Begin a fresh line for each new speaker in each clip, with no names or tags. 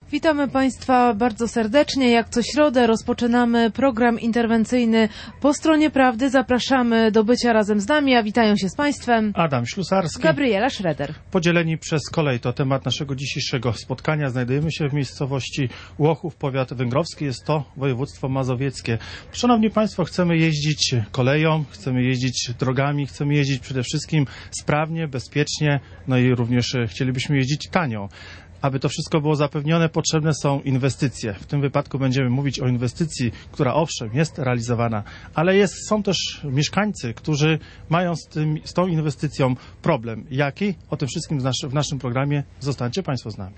Witamy Państwa bardzo serdecznie. Jak co środę rozpoczynamy program interwencyjny Po Stronie Prawdy. Zapraszamy do bycia razem z nami, a witają się z Państwem
Adam Ślusarski,
Gabriela Schroeder.
Podzieleni przez kolej to temat naszego dzisiejszego spotkania. Znajdujemy się w miejscowości Łochów, powiat węgrowski. Jest to województwo mazowieckie. Szanowni Państwo, chcemy jeździć koleją, chcemy jeździć drogami, chcemy jeździć przede wszystkim sprawnie, bezpiecznie, no i również chcielibyśmy jeździć tanio. Aby to wszystko było zapewnione, potrzebne są inwestycje. W tym wypadku będziemy mówić o inwestycji, która owszem jest realizowana, ale są też mieszkańcy, którzy mają z tą inwestycją problem. Jaki? O tym wszystkim w naszym programie. Zostańcie Państwo z nami.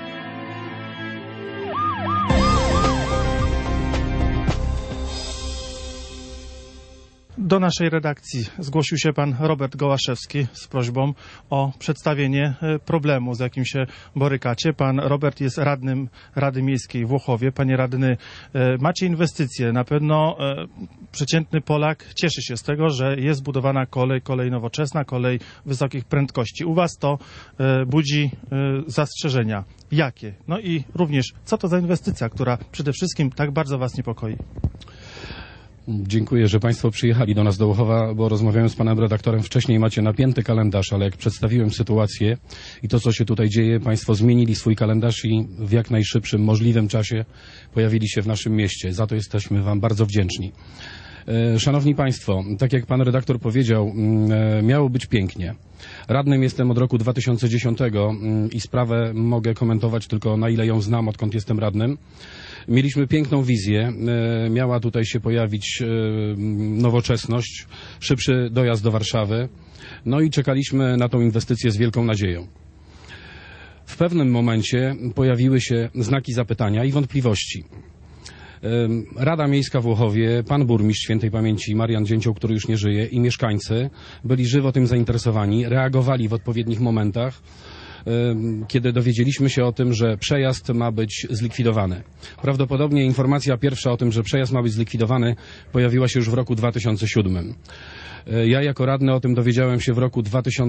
Do naszej redakcji zgłosił się pan Robert Gołaszewski z prośbą o przedstawienie problemu, z jakim się borykacie. Pan Robert jest radnym Rady Miejskiej w Łochowie. Panie radny, macie inwestycje. Na pewno przeciętny Polak cieszy się z tego, że jest budowana kolej nowoczesna, kolej wysokich prędkości. U was to budzi zastrzeżenia. Jakie? No i również, co to za inwestycja, która przede wszystkim tak bardzo was niepokoi?
Dziękuję, że Państwo przyjechali do nas do Łochowa, bo rozmawiałem z panem redaktorem wcześniej. Macie napięty kalendarz, ale jak przedstawiłem sytuację i to, co się tutaj dzieje, Państwo zmienili swój kalendarz i w jak najszybszym możliwym czasie pojawili się w naszym mieście. Za to jesteśmy Wam bardzo wdzięczni. Szanowni Państwo, tak jak pan redaktor powiedział, miało być pięknie. Radnym jestem od roku 2010 i sprawę mogę komentować tylko na ile ją znam, odkąd jestem radnym. Mieliśmy piękną wizję, miała tutaj się pojawić nowoczesność, szybszy dojazd do Warszawy, no i czekaliśmy na tą inwestycję z wielką nadzieją. W pewnym momencie pojawiły się znaki zapytania i wątpliwości. Rada Miejska w Łochowie, pan burmistrz świętej pamięci Marian Dzięcioł, który już nie żyje, i mieszkańcy byli żywo tym zainteresowani, reagowali w odpowiednich momentach, kiedy dowiedzieliśmy się o tym, że przejazd ma być zlikwidowany. Prawdopodobnie informacja pierwsza o tym, że przejazd ma być zlikwidowany, pojawiła się już w roku 2007. Ja jako radny o tym dowiedziałem się w roku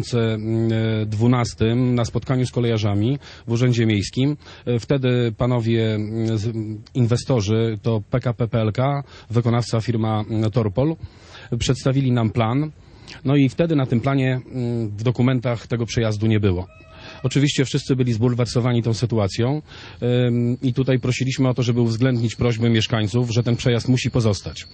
2012 na spotkaniu z kolejarzami w Urzędzie Miejskim. Wtedy panowie inwestorzy, to PKP PLK, wykonawca firma Torpol, przedstawili nam plan. No i wtedy na tym planie w dokumentach tego przejazdu nie było. Oczywiście wszyscy byli zbulwersowani tą sytuacją i tutaj prosiliśmy o to, żeby uwzględnić prośby mieszkańców, że ten przejazd musi pozostać.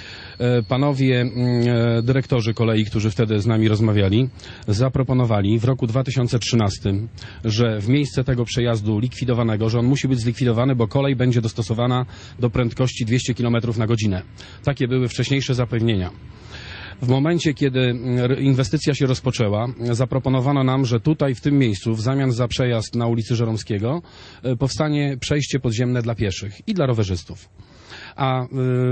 Panowie dyrektorzy kolei, którzy wtedy z nami rozmawiali, zaproponowali w roku 2013, że w miejsce tego przejazdu likwidowanego, że on musi być zlikwidowany, bo kolej będzie dostosowana do prędkości 200 km na godzinę. Takie były wcześniejsze zapewnienia. W momencie, kiedy inwestycja się rozpoczęła, zaproponowano nam, że tutaj w tym miejscu w zamian za przejazd na ulicy Żeromskiego powstanie przejście podziemne dla pieszych i dla rowerzystów. A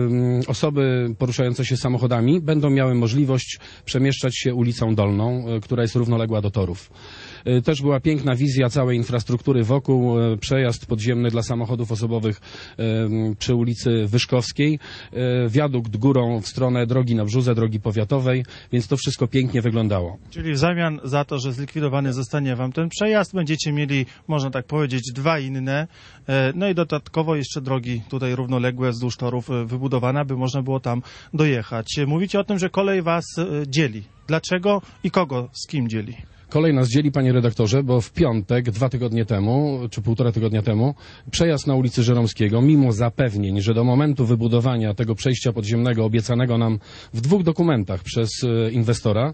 osoby poruszające się samochodami będą miały możliwość przemieszczać się ulicą Dolną, która jest równoległa do torów. Też była piękna wizja całej infrastruktury wokół, przejazd podziemny dla samochodów osobowych przy ulicy Wyszkowskiej, wiadukt górą w stronę drogi na Brzózę, drogi powiatowej, więc to wszystko pięknie wyglądało.
Czyli w zamian za to, że zlikwidowany zostanie Wam ten przejazd, będziecie mieli, można tak powiedzieć, dwa inne, no i dodatkowo jeszcze drogi tutaj równoległe wzdłuż torów wybudowane, aby można było tam dojechać. Mówicie o tym, że kolej Was dzieli. Dlaczego i kogo z kim dzieli?
Kolej nas dzieli, panie redaktorze, bo w piątek, 2 tygodnie temu, czy 1,5 tygodnia temu, przejazd na ulicy Żeromskiego, mimo zapewnień, że do momentu wybudowania tego przejścia podziemnego obiecanego nam w 2 dokumentach przez inwestora,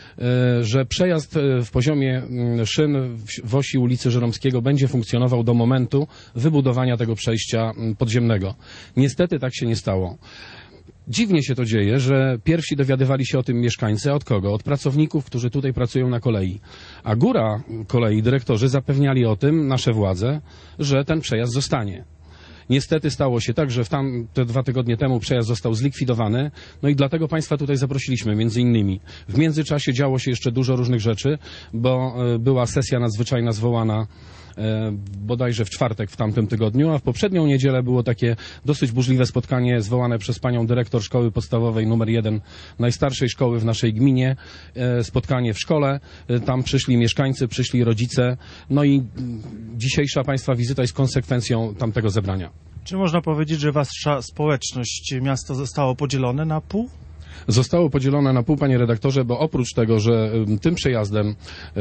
że przejazd w poziomie szyn w osi ulicy Żeromskiego będzie funkcjonował do momentu wybudowania tego przejścia podziemnego. Niestety tak się nie stało. Dziwnie się to dzieje, że pierwsi dowiadywali się o tym mieszkańcy. Od kogo? Od pracowników, którzy tutaj pracują na kolei. A góra kolei, dyrektorzy zapewniali o tym nasze władze, że ten przejazd zostanie. Niestety stało się tak, że te 2 tygodnie temu przejazd został zlikwidowany, no i dlatego Państwa tutaj zaprosiliśmy, między innymi. W międzyczasie działo się jeszcze dużo różnych rzeczy, bo była sesja nadzwyczajna zwołana bodajże w czwartek w tamtym tygodniu, a w poprzednią niedzielę było takie dosyć burzliwe spotkanie zwołane przez panią dyrektor szkoły podstawowej numer 1 najstarszej szkoły w naszej gminie. Spotkanie w szkole, tam przyszli mieszkańcy, przyszli rodzice, no i dzisiejsza państwa wizyta jest konsekwencją tamtego zebrania.
Czy można powiedzieć, że wasza społeczność, miasto zostało podzielone na pół?
Zostało podzielone na pół, panie redaktorze, bo oprócz tego, że tym przejazdem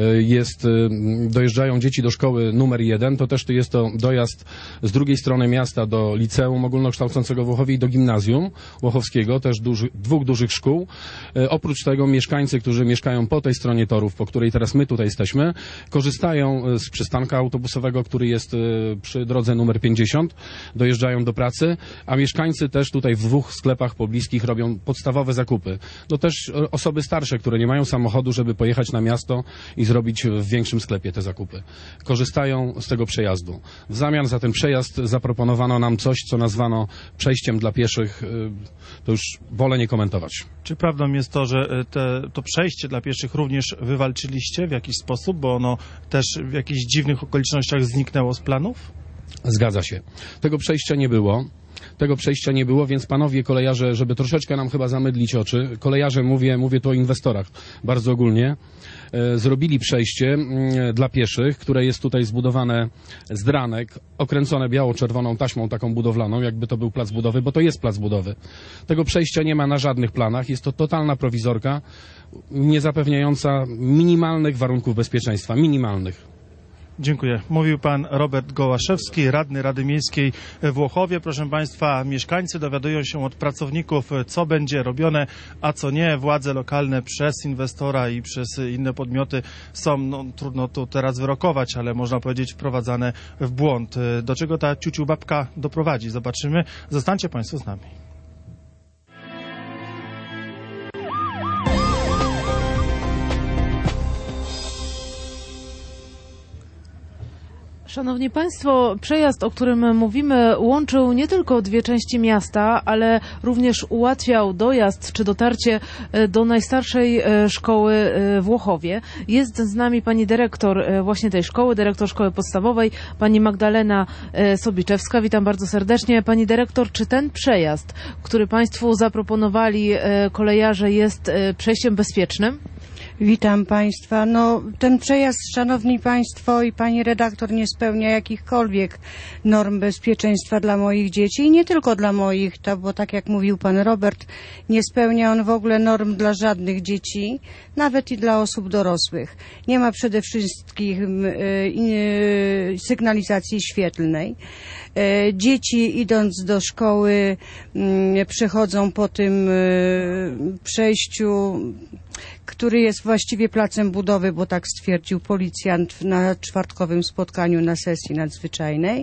dojeżdżają dzieci do szkoły numer 1, to też jest to dojazd z drugiej strony miasta do liceum ogólnokształcącego w Łochowie i do gimnazjum łochowskiego, też dwóch dużych szkół. Oprócz tego mieszkańcy, którzy mieszkają po tej stronie torów, po której teraz my tutaj jesteśmy, korzystają z przystanka autobusowego, który jest przy drodze numer 50, dojeżdżają do pracy, a mieszkańcy też tutaj w dwóch sklepach pobliskich robią podstawowe zakupy. To też osoby starsze, które nie mają samochodu, żeby pojechać na miasto i zrobić w większym sklepie te zakupy. Korzystają z tego przejazdu. W zamian za ten przejazd zaproponowano nam coś, co nazwano przejściem dla pieszych. To już wolę nie komentować.
Czy prawdą jest to, że to przejście dla pieszych również wywalczyliście w jakiś sposób, bo ono też w jakichś dziwnych okolicznościach zniknęło z planów?
Zgadza się. Tego przejścia nie było, więc panowie kolejarze, żeby troszeczkę nam chyba zamydlić oczy, kolejarze, mówię tu o inwestorach bardzo ogólnie, zrobili przejście dla pieszych, które jest tutaj zbudowane z dranek, okręcone biało-czerwoną taśmą taką budowlaną, jakby to był plac budowy, bo to jest plac budowy. Tego przejścia nie ma na żadnych planach, jest to totalna prowizorka, nie zapewniająca minimalnych warunków bezpieczeństwa, minimalnych.
Dziękuję. Mówił pan Robert Gołaszewski, radny Rady Miejskiej w Łochowie. Proszę państwa, mieszkańcy dowiadują się od pracowników, co będzie robione, a co nie. Władze lokalne przez inwestora i przez inne podmioty są, trudno tu teraz wyrokować, ale można powiedzieć wprowadzane w błąd. Do czego ta ciuciu babka doprowadzi? Zobaczymy. Zostańcie państwo z nami.
Szanowni Państwo, przejazd, o którym mówimy, łączył nie tylko dwie części miasta, ale również ułatwiał dojazd czy dotarcie do najstarszej szkoły w Łochowie. Jest z nami pani dyrektor właśnie tej szkoły, dyrektor szkoły podstawowej, pani Magdalena Sobiczewska. Witam bardzo serdecznie. Pani dyrektor, czy ten przejazd, który Państwu zaproponowali kolejarze, jest przejściem bezpiecznym?
Witam Państwa. Ten przejazd, Szanowni Państwo i Pani redaktor, nie spełnia jakichkolwiek norm bezpieczeństwa dla moich dzieci i nie tylko dla moich, bo tak jak mówił Pan Robert, nie spełnia on w ogóle norm dla żadnych dzieci, nawet i dla osób dorosłych. Nie ma przede wszystkim sygnalizacji świetlnej. Dzieci idąc do szkoły przechodzą po tym przejściu, który jest właściwie placem budowy, bo tak stwierdził policjant na czwartkowym spotkaniu na sesji nadzwyczajnej.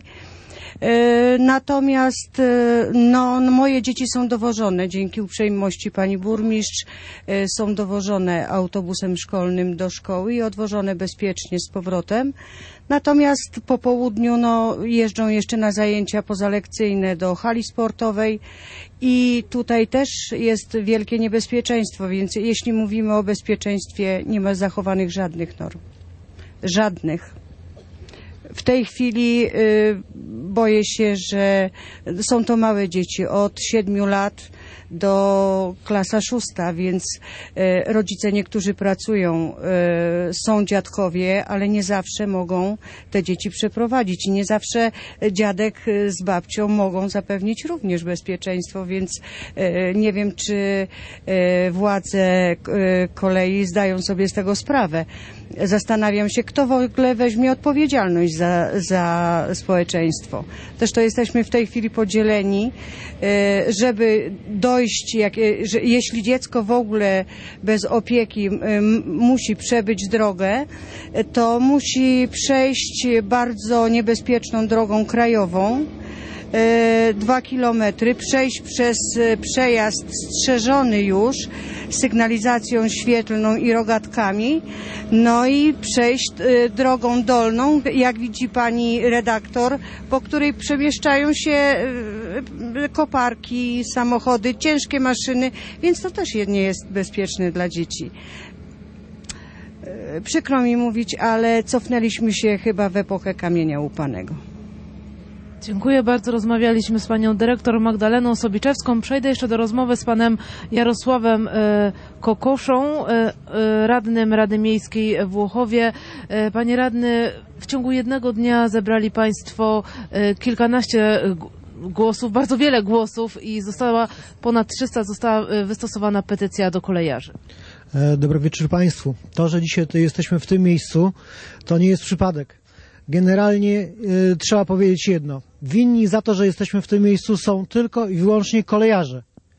Natomiast moje dzieci są dowożone dzięki uprzejmości pani burmistrz, są dowożone autobusem szkolnym do szkoły i odwożone bezpiecznie z powrotem. Natomiast po południu jeżdżą jeszcze na zajęcia pozalekcyjne do hali sportowej i tutaj też jest wielkie niebezpieczeństwo, więc jeśli mówimy o bezpieczeństwie, nie ma zachowanych żadnych norm. Żadnych. W tej chwili boję się, że są to małe dzieci od 7 lat do klasa 6, więc rodzice niektórzy pracują, są dziadkowie, ale nie zawsze mogą te dzieci przeprowadzić i nie zawsze dziadek z babcią mogą zapewnić również bezpieczeństwo, więc nie wiem, czy władze kolei zdają sobie z tego sprawę. Zastanawiam się, kto w ogóle weźmie odpowiedzialność za społeczeństwo. Też to jesteśmy w tej chwili podzieleni, żeby dojść, jeśli dziecko w ogóle bez opieki musi przebyć drogę, to musi przejść bardzo niebezpieczną drogą krajową, 2 kilometry, przejść przez przejazd strzeżony już sygnalizacją świetlną i rogatkami, i przejść drogą dolną, jak widzi pani redaktor, po której przemieszczają się koparki, samochody, ciężkie maszyny, więc to też nie jest bezpieczne dla dzieci. przykro mi mówić, ale cofnęliśmy się chyba w epokę kamienia łupanego.
Dziękuję bardzo. Rozmawialiśmy z panią dyrektor Magdaleną Sobiczewską. Przejdę jeszcze do rozmowy z panem Jarosławem Kokoszą, radnym Rady Miejskiej w Łochowie. Panie radny, w ciągu jednego dnia zebrali państwo kilkanaście głosów, bardzo wiele głosów i ponad 300 została wystosowana petycja do kolejarzy.
Dobry wieczór państwu. To, że dzisiaj tutaj jesteśmy w tym miejscu, to nie jest przypadek. Generalnie trzeba powiedzieć jedno. Winni za to, że jesteśmy w tym miejscu, są tylko i wyłącznie kolejarze.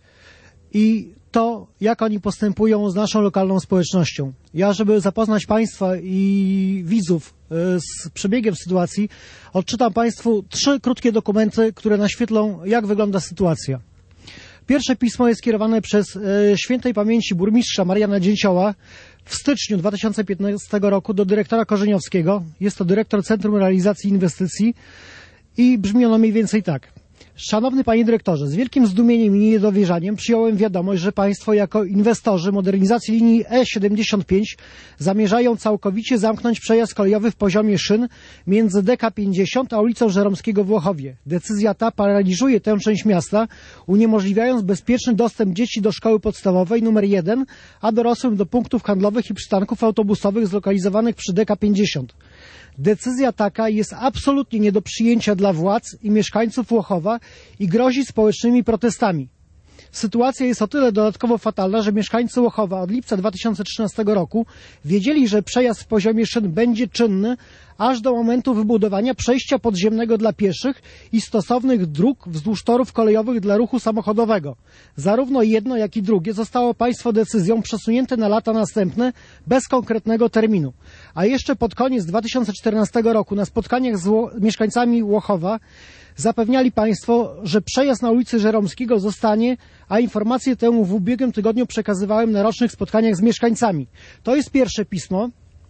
I to, jak oni postępują z naszą lokalną społecznością. Ja, żeby zapoznać państwa i widzów z przebiegiem sytuacji, odczytam państwu 3 krótkie dokumenty, które naświetlą, jak wygląda sytuacja. Pierwsze pismo jest skierowane przez świętej pamięci burmistrza Mariana Dzięcioła w styczniu 2015 roku do dyrektora Korzeniowskiego. Jest to dyrektor Centrum Realizacji Inwestycji i brzmi ono mniej więcej tak. Szanowny panie dyrektorze, z wielkim zdumieniem i niedowierzaniem przyjąłem wiadomość, że państwo jako inwestorzy modernizacji linii E75 zamierzają całkowicie zamknąć przejazd kolejowy w poziomie szyn między DK50 a ulicą Żeromskiego w Łochowie. Decyzja ta paraliżuje tę część miasta, uniemożliwiając bezpieczny dostęp dzieci do szkoły podstawowej nr 1, a dorosłym do punktów handlowych i przystanków autobusowych zlokalizowanych przy DK50. Decyzja taka jest absolutnie nie do przyjęcia dla władz i mieszkańców Łochowa i grozi społecznymi protestami. Sytuacja jest o tyle dodatkowo fatalna, że mieszkańcy Łochowa od lipca 2013 roku wiedzieli, że przejazd w poziomie szyn będzie czynny aż do momentu wybudowania przejścia podziemnego dla pieszych i stosownych dróg wzdłuż torów kolejowych dla ruchu samochodowego. Zarówno jedno, jak i drugie zostało państwo decyzją przesunięte na lata następne bez konkretnego terminu. A jeszcze pod koniec 2014 roku na spotkaniach z mieszkańcami Łochowa zapewniali państwo, że przejazd na ulicy Żeromskiego zostanie, a informację tę w ubiegłym tygodniu przekazywałem na rocznych spotkaniach z mieszkańcami. To jest pierwsze pismo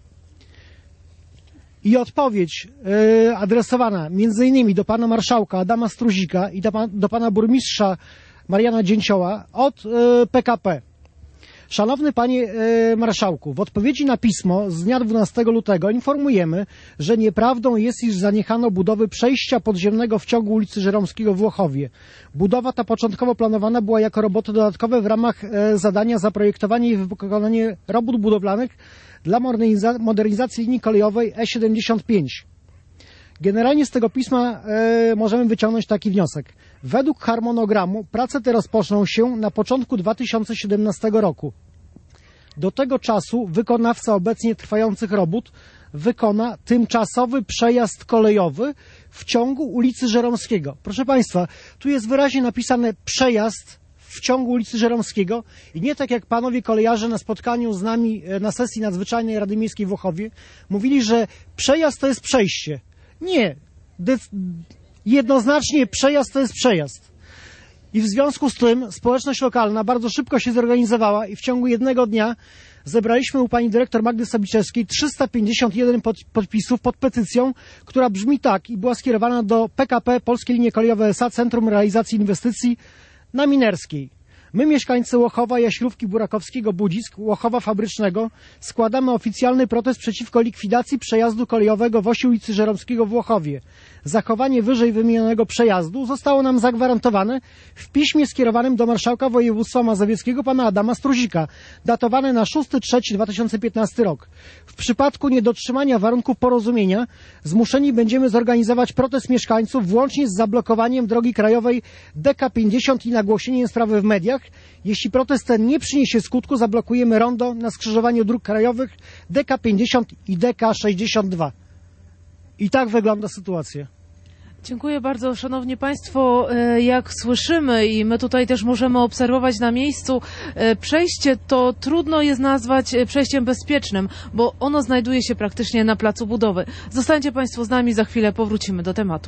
i odpowiedź adresowana m.in. do pana marszałka Adama Struzika i do pana burmistrza Mariana Dzięcioła od PKP. Szanowny panie marszałku, w odpowiedzi na pismo z dnia 12 lutego informujemy, że nieprawdą jest, iż zaniechano budowy przejścia podziemnego w ciągu ulicy Żeromskiego w Łochowie. Budowa ta początkowo planowana była jako roboty dodatkowe w ramach zadania zaprojektowanie i wykonanie robót budowlanych dla modernizacji linii kolejowej E75. Generalnie z tego pisma możemy wyciągnąć taki wniosek. Według harmonogramu prace te rozpoczną się na początku 2017 roku. Do tego czasu wykonawca obecnie trwających robót wykona tymczasowy przejazd kolejowy w ciągu ulicy Żeromskiego. Proszę państwa, tu jest wyraźnie napisane przejazd w ciągu ulicy Żeromskiego i nie tak jak panowie kolejarze na spotkaniu z nami na sesji nadzwyczajnej Rady Miejskiej w Łochowie mówili, że przejazd to jest przejście. Nie. Jednoznacznie przejazd to jest przejazd. I w związku z tym społeczność lokalna bardzo szybko się zorganizowała i w ciągu jednego dnia zebraliśmy u pani dyrektor Magdy Sobiczewskiej 351 podpisów pod petycją, która brzmi tak i była skierowana do PKP Polskie Linie Kolejowe S.A. Centrum Realizacji Inwestycji na Minerskiej. My, mieszkańcy Łochowa, Jaśrówki, Burakowskiego, Budzisk, Łochowa Fabrycznego, składamy oficjalny protest przeciwko likwidacji przejazdu kolejowego w osi ulicy Żeromskiego w Łochowie. Zachowanie wyżej wymienionego przejazdu zostało nam zagwarantowane w piśmie skierowanym do marszałka województwa mazowieckiego pana Adama Struzika, datowane na 6.3.2015 rok. W przypadku niedotrzymania warunków porozumienia zmuszeni będziemy zorganizować protest mieszkańców włącznie z zablokowaniem drogi krajowej DK50 i nagłośnieniem sprawy w mediach. Jeśli protest ten nie przyniesie skutku, zablokujemy rondo na skrzyżowaniu dróg krajowych DK50 i DK62. I tak wygląda sytuacja.
Dziękuję bardzo. Szanowni Państwo, jak słyszymy i my tutaj też możemy obserwować na miejscu, przejście to trudno jest nazwać przejściem bezpiecznym, bo ono znajduje się praktycznie na placu budowy. Zostańcie Państwo z nami, za chwilę powrócimy do tematu.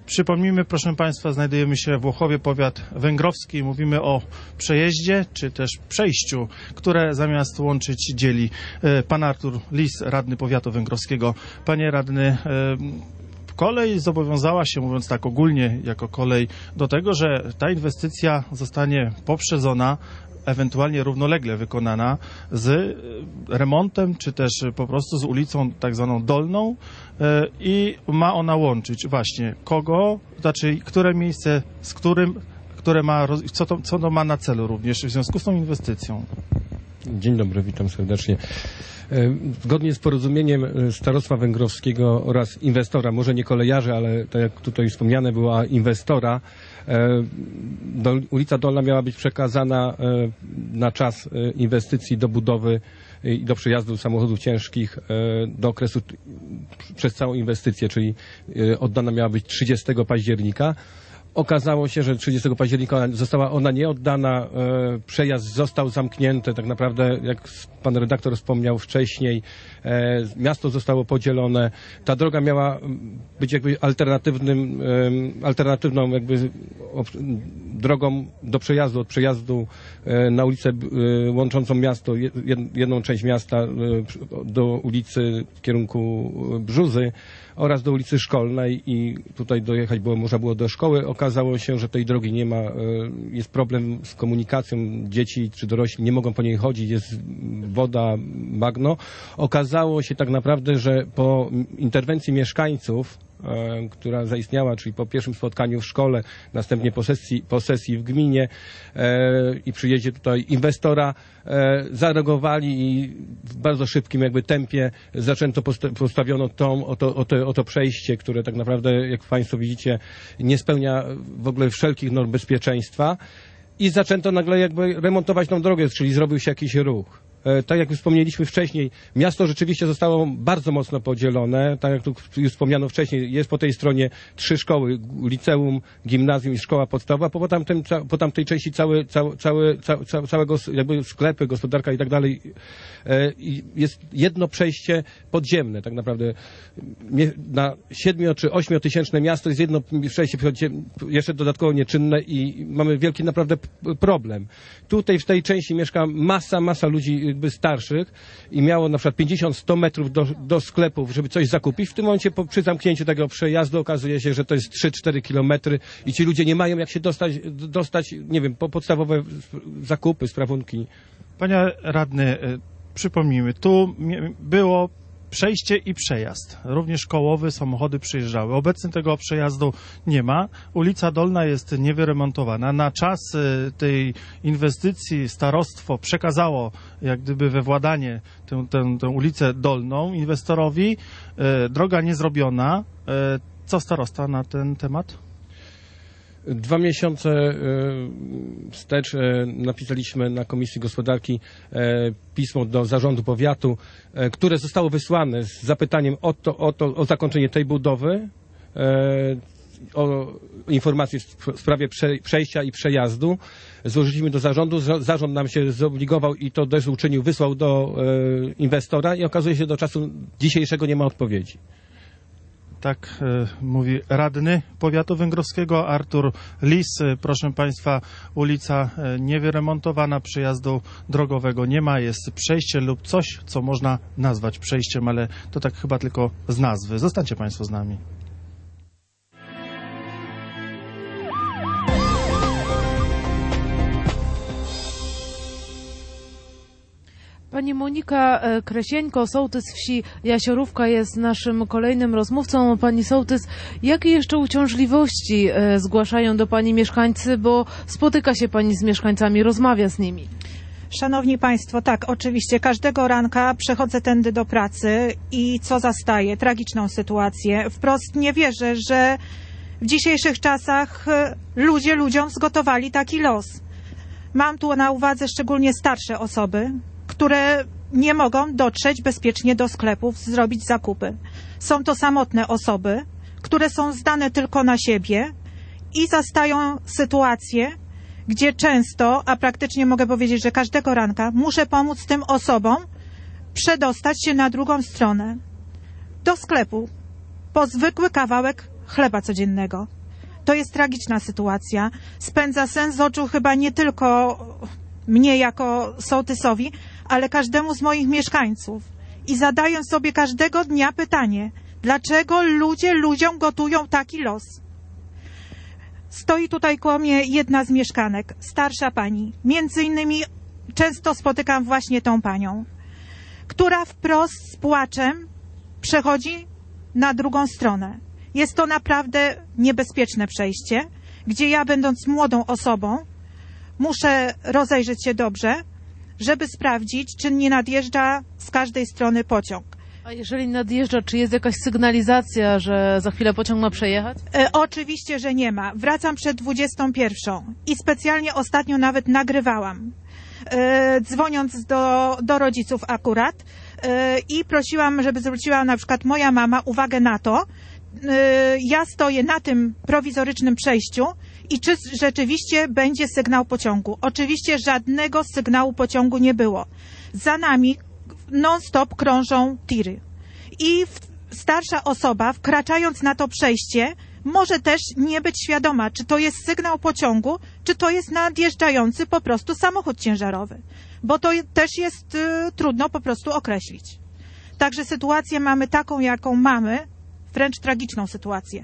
Przypomnijmy, proszę Państwa, znajdujemy się w Włochowie, powiat węgrowski. Mówimy o przejeździe, czy też przejściu, które zamiast łączyć dzieli. Pan Artur Lis, radny powiatu węgrowskiego. Panie radny, kolej zobowiązała się, mówiąc tak ogólnie, jako kolej, do tego, że ta inwestycja zostanie poprzedzona, ewentualnie równolegle wykonana z remontem, czy też po prostu z ulicą tak zwaną dolną i ma ona łączyć właśnie kogo, znaczy które miejsce z którym, które ma, co to ma na celu również w związku z tą inwestycją.
Dzień dobry, witam serdecznie. Zgodnie z porozumieniem Starostwa Węgrowskiego oraz inwestora, może nie kolejarzy, ale tak jak tutaj wspomniane była inwestora, ulica Dolna miała być przekazana na czas inwestycji do budowy i do przejazdu samochodów ciężkich do okresu przez całą inwestycję, czyli oddana miała być 30 października. Okazało się, że 30 października została ona nieoddana, przejazd został zamknięty, tak naprawdę, jak pan redaktor wspomniał wcześniej, miasto zostało podzielone. Ta droga miała być jakby alternatywną jakby drogą do przejazdu, od przejazdu na ulicę łączącą miasto, jedną część miasta do ulicy w kierunku Brzuzy oraz do ulicy Szkolnej i tutaj dojechać można było do szkoły. Okazało się, że tej drogi nie ma, jest problem z komunikacją, dzieci czy dorośli nie mogą po niej chodzić, jest woda, bagno. Okazało się tak naprawdę, że po interwencji mieszkańców, która zaistniała, czyli po pierwszym spotkaniu w szkole, następnie po sesji w gminie i przyjeździe tutaj inwestora, zareagowali i w bardzo szybkim jakby tempie postawiono to przejście, które tak naprawdę, jak Państwo widzicie, nie spełnia w ogóle wszelkich norm bezpieczeństwa i zaczęto nagle jakby remontować tą drogę, czyli zrobił się jakiś ruch. Tak jak wspomnieliśmy wcześniej, miasto rzeczywiście zostało bardzo mocno podzielone. Tak jak tu już wspomniano wcześniej, jest po tej stronie 3 szkoły, liceum, gimnazjum i szkoła podstawowa, po tamtej części całego jakby sklepy, gospodarka i tak dalej. Jest jedno przejście podziemne tak naprawdę. Na 7 czy 8 tysięczne miasto jest jedno przejście jeszcze dodatkowo nieczynne i mamy wielki naprawdę problem. Tutaj w tej części mieszka masa ludzi jakby starszych i miało na przykład 50-100 metrów do sklepów, żeby coś zakupić. W tym momencie przy zamknięciu tego przejazdu okazuje się, że to jest 3-4 kilometry i ci ludzie nie mają jak się dostać, nie wiem, po podstawowe zakupy, sprawunki.
Panie radny, przypomnijmy, tu było przejście i przejazd. Również kołowy, samochody przyjeżdżały. Obecnie tego przejazdu nie ma. Ulica Dolna jest niewyremontowana. Na czas tej inwestycji starostwo przekazało jak gdyby we władanie tę ulicę Dolną inwestorowi. Droga niezrobiona. Co starosta na ten temat?
2 miesiące wstecz napisaliśmy na Komisji Gospodarki pismo do zarządu powiatu, które zostało wysłane z zapytaniem o zakończenie tej budowy, o informacje w sprawie przejścia i przejazdu. Złożyliśmy do zarządu, zarząd nam się zobligował i to też uczynił, wysłał do inwestora i okazuje się, że do czasu dzisiejszego nie ma odpowiedzi.
Tak mówi radny powiatu węgrowskiego Artur Lis. Proszę Państwa, ulica niewyremontowana, przejazdu drogowego nie ma, jest przejście lub coś, co można nazwać przejściem, ale to tak chyba tylko z nazwy. Zostańcie Państwo z nami.
Pani Monika Kresieńko, sołtys wsi Jasiorówka, jest naszym kolejnym rozmówcą. Pani sołtys, jakie jeszcze uciążliwości zgłaszają do Pani mieszkańcy, bo spotyka się Pani z mieszkańcami, rozmawia z nimi?
Szanowni Państwo, tak, oczywiście każdego ranka przechodzę tędy do pracy i co zastaję? Tragiczną sytuację. Wprost nie wierzę, że w dzisiejszych czasach ludzie ludziom zgotowali taki los. Mam tu na uwadze szczególnie starsze osoby, które nie mogą dotrzeć bezpiecznie do sklepów, zrobić zakupy. Są to samotne osoby, które są zdane tylko na siebie i zastają sytuację, gdzie często, a praktycznie mogę powiedzieć, że każdego ranka muszę pomóc tym osobom przedostać się na drugą stronę, do sklepu, po zwykły kawałek chleba codziennego. To jest tragiczna sytuacja. Spędza sen z oczu chyba nie tylko mnie jako sołtysowi, ale każdemu z moich mieszkańców. I zadaję sobie każdego dnia pytanie, dlaczego ludzie ludziom gotują taki los? Stoi tutaj koło mnie jedna z mieszkanek, starsza pani. Między innymi często spotykam właśnie tą panią, która wprost z płaczem przechodzi na drugą stronę. Jest to naprawdę niebezpieczne przejście, gdzie ja, będąc młodą osobą, muszę rozejrzeć się dobrze, żeby sprawdzić, czy nie nadjeżdża z każdej strony pociąg.
A jeżeli nadjeżdża, czy jest jakaś sygnalizacja, że za chwilę pociąg ma przejechać?
Oczywiście, że nie ma. Wracam przed 21 i specjalnie ostatnio nawet nagrywałam, dzwoniąc do rodziców akurat i prosiłam, żeby zwróciła na przykład moja mama uwagę na to, ja stoję na tym prowizorycznym przejściu i czy rzeczywiście będzie sygnał pociągu. Oczywiście żadnego sygnału pociągu nie było. Za nami non-stop krążą tiry. I starsza osoba, wkraczając na to przejście, może też nie być świadoma, czy to jest sygnał pociągu, czy to jest nadjeżdżający po prostu samochód ciężarowy. Bo to też jest trudno po prostu określić. Także sytuację mamy taką, jaką mamy, wręcz tragiczną sytuację.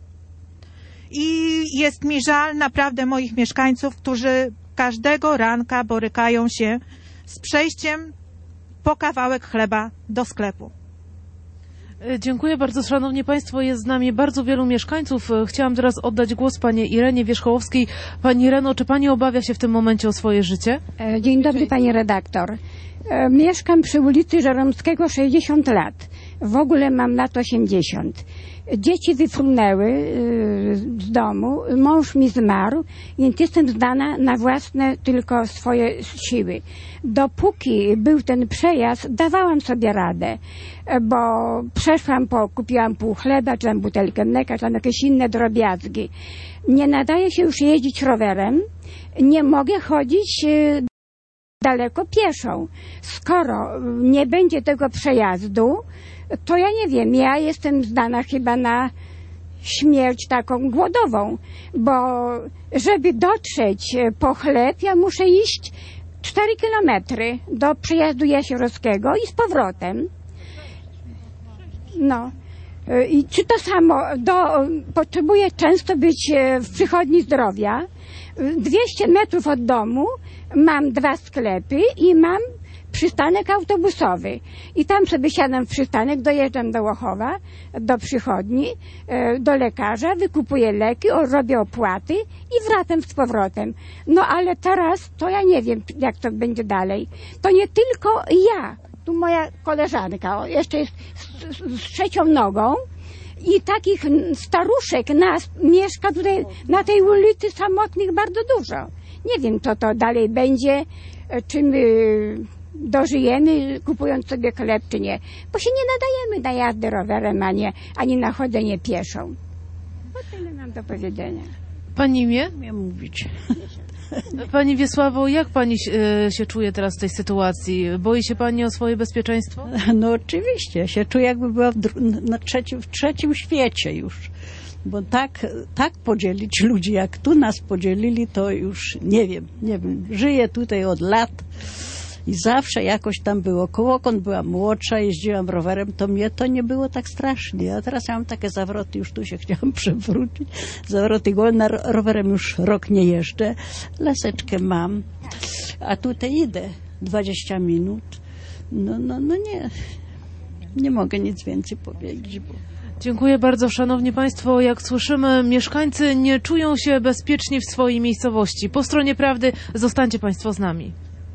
I jest mi żal naprawdę moich mieszkańców, którzy każdego ranka borykają się z przejściem po kawałek chleba do sklepu.
Dziękuję bardzo, szanowni państwo. Jest z nami bardzo wielu mieszkańców. Chciałam teraz oddać głos pani Irenie Wierzchołowskiej. Pani Ireno, czy pani obawia się w tym momencie o swoje życie?
Dzień dobry, pani redaktor. Mieszkam przy ulicy Żeromskiego 60 lat. W ogóle mam lat 80. Dzieci wyfrunęły z domu, mąż mi zmarł, więc jestem zdana na własne tylko swoje siły. Dopóki był ten przejazd, dawałam sobie radę, bo przeszłam, kupiłam pół chleba, czy tam butelkę mleka, czy tam jakieś inne drobiazgi. Nie nadaje się już jeździć rowerem, nie mogę chodzić daleko pieszą. Skoro nie będzie tego przejazdu, to ja nie wiem, ja jestem zdana chyba na śmierć taką głodową, bo żeby dotrzeć po chleb, ja muszę iść 4 kilometry do przejazdu Jasiorowskiego i z powrotem. No. I czy to samo, potrzebuję często być w przychodni zdrowia. 200 metrów od domu mam 2 sklepy i mam przystanek autobusowy. I tam sobie siadam w przystanek, dojeżdżam do Łochowa, do przychodni, do lekarza, wykupuję leki, robię opłaty i wracam z powrotem. No ale teraz to ja nie wiem, jak to będzie dalej. To nie tylko ja. Tu moja koleżanka, jeszcze jest z trzecią nogą i takich staruszek nas mieszka tutaj na tej ulicy samotnych bardzo dużo. Nie wiem, co to dalej będzie, czy my dożyjemy, kupując sobie chleb, czy nie. Bo się nie nadajemy na jazdę rowerem, ani na chodzenie pieszą. No tyle mam do powiedzenia.
Pani imię?
Umiem mówić.
Pani Wiesławo, jak pani się czuje teraz w tej sytuacji? Boi się pani o swoje bezpieczeństwo?
No oczywiście, ja się czuję, jakby była w trzecim świecie już. Bo tak podzielić ludzi, jak tu nas podzielili, to już nie wiem. Żyję tutaj od lat i zawsze jakoś tam było. Kołokąt była młodsza, jeździłam rowerem, to mnie to nie było tak strasznie. A teraz ja mam takie zawroty, już tu się chciałam przewrócić. Zawroty golne, rowerem już rok nie jeżdżę. Laseczkę mam, a tutaj idę 20 minut. No nie mogę nic więcej powiedzieć, bo...
Dziękuję bardzo, szanowni państwo. Jak słyszymy, mieszkańcy nie czują się bezpieczni w swojej miejscowości. Po stronie prawdy zostańcie państwo z nami.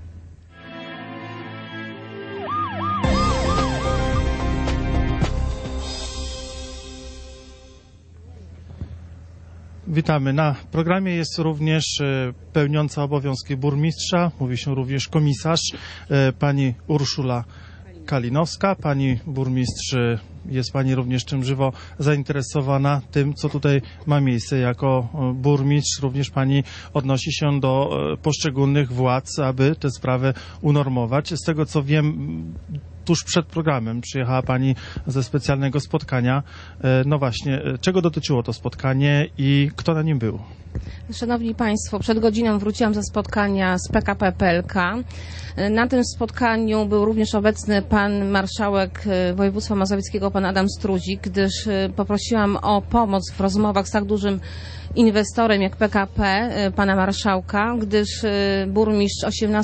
Witamy. Na programie jest również pełniąca obowiązki burmistrza, mówi się również komisarz, pani Urszula Kalinowska. Pani burmistrz, jest pani również czym żywo zainteresowana tym, co tutaj ma miejsce. Jako burmistrz również pani odnosi się do poszczególnych władz, aby tę sprawę unormować. Z tego co wiem, tuż przed programem przyjechała Pani ze specjalnego spotkania. No właśnie, czego dotyczyło to spotkanie i kto na nim był?
Szanowni Państwo, przed godziną wróciłam ze spotkania z PKP PLK. Na tym spotkaniu był również obecny pan marszałek województwa mazowieckiego, pan Adam Struzik, gdyż poprosiłam o pomoc w rozmowach z tak dużym inwestorem jak PKP, pana marszałka, gdyż burmistrz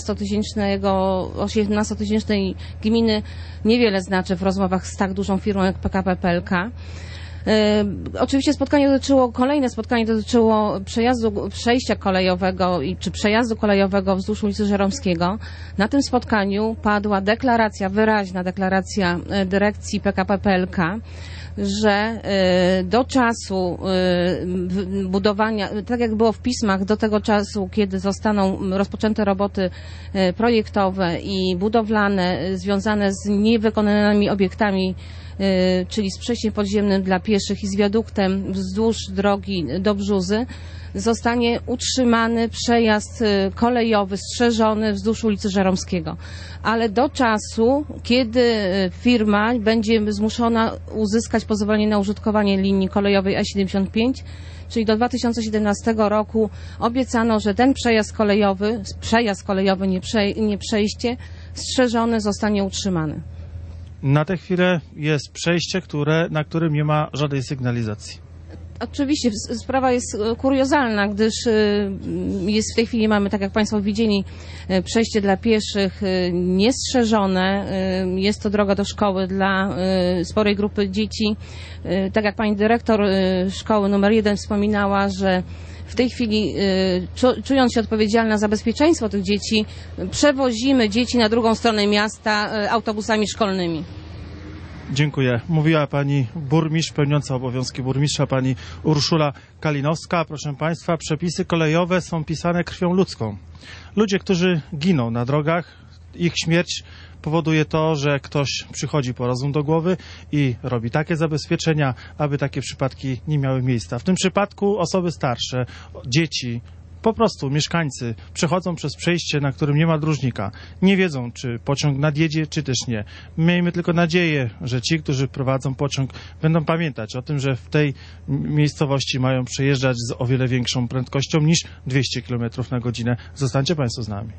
18-tysięcznej gminy niewiele znaczy w rozmowach z tak dużą firmą jak PKP PLK. Oczywiście kolejne spotkanie dotyczyło przejścia kolejowego czy przejazdu kolejowego wzdłuż ulicy Żeromskiego. Na tym spotkaniu padła wyraźna deklaracja dyrekcji PKP PLK, że do czasu budowania, tak jak było w pismach, do tego czasu, kiedy zostaną rozpoczęte roboty projektowe i budowlane związane z niewykonanymi obiektami, czyli z przejściem podziemnym dla pieszych i z wiaduktem wzdłuż drogi do Brzuzy, zostanie utrzymany przejazd kolejowy, strzeżony wzdłuż ulicy Żeromskiego. Ale do czasu, kiedy firma będzie zmuszona uzyskać pozwolenie na użytkowanie linii kolejowej A75, czyli do 2017 roku obiecano, że ten przejazd kolejowy, nie przejście, strzeżony zostanie utrzymany.
Na tę chwilę jest przejście, na którym nie ma żadnej sygnalizacji.
Oczywiście sprawa jest kuriozalna, gdyż jest w tej chwili mamy, tak jak Państwo widzieli, przejście dla pieszych niestrzeżone. Jest to droga do szkoły dla sporej grupy dzieci. Tak jak pani dyrektor szkoły numer 1 wspominała, że w tej chwili, czując się odpowiedzialna za bezpieczeństwo tych dzieci, przewozimy dzieci na drugą stronę miasta autobusami szkolnymi.
Dziękuję. Mówiła pani burmistrz, pełniąca obowiązki burmistrza, pani Urszula Kalinowska. Proszę Państwa, przepisy kolejowe są pisane krwią ludzką. Ludzie, którzy giną na drogach, ich śmierć powoduje to, że ktoś przychodzi po rozum do głowy i robi takie zabezpieczenia, aby takie przypadki nie miały miejsca. W tym przypadku osoby starsze, dzieci, po prostu mieszkańcy przechodzą przez przejście, na którym nie ma dróżnika. Nie wiedzą, czy pociąg nadjedzie, czy też nie. Miejmy tylko nadzieję, że ci, którzy prowadzą pociąg, będą pamiętać o tym, że w tej miejscowości mają przejeżdżać z o wiele większą prędkością niż 200 km na godzinę. Zostańcie Państwo z nami.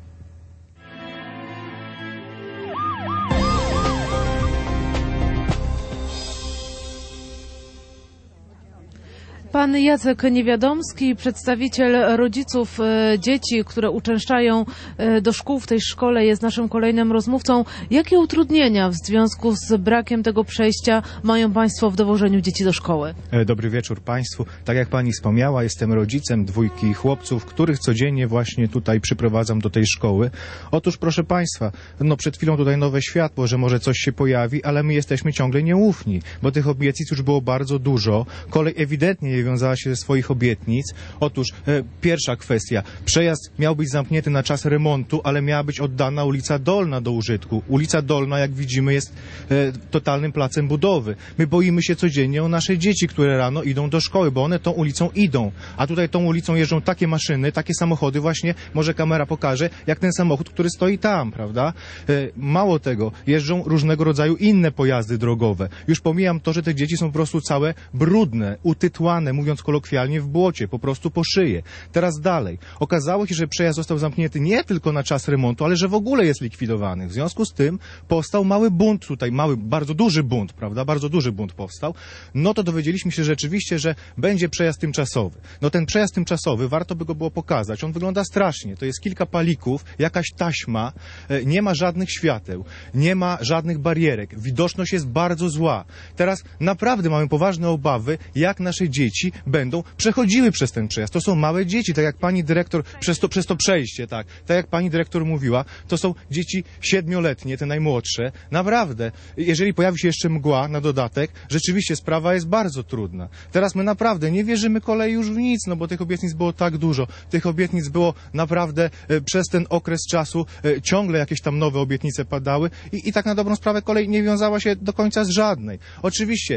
Pan Jacek Niewiadomski, przedstawiciel rodziców dzieci, które uczęszczają do szkół w tej szkole, jest naszym kolejnym rozmówcą. Jakie utrudnienia w związku z brakiem tego przejścia mają Państwo w dowożeniu dzieci do szkoły?
Dobry wieczór Państwu. Tak jak Pani wspomniała, jestem rodzicem 2 chłopców, których codziennie właśnie tutaj przyprowadzam do tej szkoły. Otóż proszę Państwa, przed chwilą tutaj nowe światło, że może coś się pojawi, ale my jesteśmy ciągle nieufni, bo tych obietnic już było bardzo dużo. Kolej ewidentnie nie wiązała się ze swoich obietnic. Otóż pierwsza kwestia. Przejazd miał być zamknięty na czas remontu, ale miała być oddana ulica Dolna do użytku. Ulica Dolna, jak widzimy, jest totalnym placem budowy. My boimy się codziennie o nasze dzieci, które rano idą do szkoły, bo one tą ulicą idą. A tutaj tą ulicą jeżdżą takie maszyny, takie samochody właśnie, może kamera pokaże, jak ten samochód, który stoi tam, prawda? Mało tego, jeżdżą różnego rodzaju inne pojazdy drogowe. Już pomijam to, że te dzieci są po prostu całe brudne, utytłane, mówiąc kolokwialnie, w błocie, po prostu po szyję. Teraz dalej. Okazało się, że przejazd został zamknięty nie tylko na czas remontu, ale że w ogóle jest likwidowany. W związku z tym powstał mały bunt tutaj, bardzo duży bunt, prawda? Bardzo duży bunt powstał. No to dowiedzieliśmy się rzeczywiście, że będzie przejazd tymczasowy. No ten przejazd tymczasowy, warto by go było pokazać. On wygląda strasznie. To jest kilka palików, jakaś taśma, nie ma żadnych świateł, nie ma żadnych barierek. Widoczność jest bardzo zła. Teraz naprawdę mamy poważne obawy, jak nasze dzieci będą przechodziły przez ten przejazd. To są małe dzieci, tak jak pani dyrektor, przez to przejście, tak jak pani dyrektor mówiła, to są dzieci 7-letnie, te najmłodsze. Naprawdę, jeżeli pojawi się jeszcze mgła na dodatek, rzeczywiście sprawa jest bardzo trudna. Teraz my naprawdę nie wierzymy kolei już w nic, bo tych obietnic było tak dużo. Tych obietnic było naprawdę przez ten okres czasu ciągle jakieś tam nowe obietnice padały i tak na dobrą sprawę kolej nie wiązała się do końca z żadnej. Oczywiście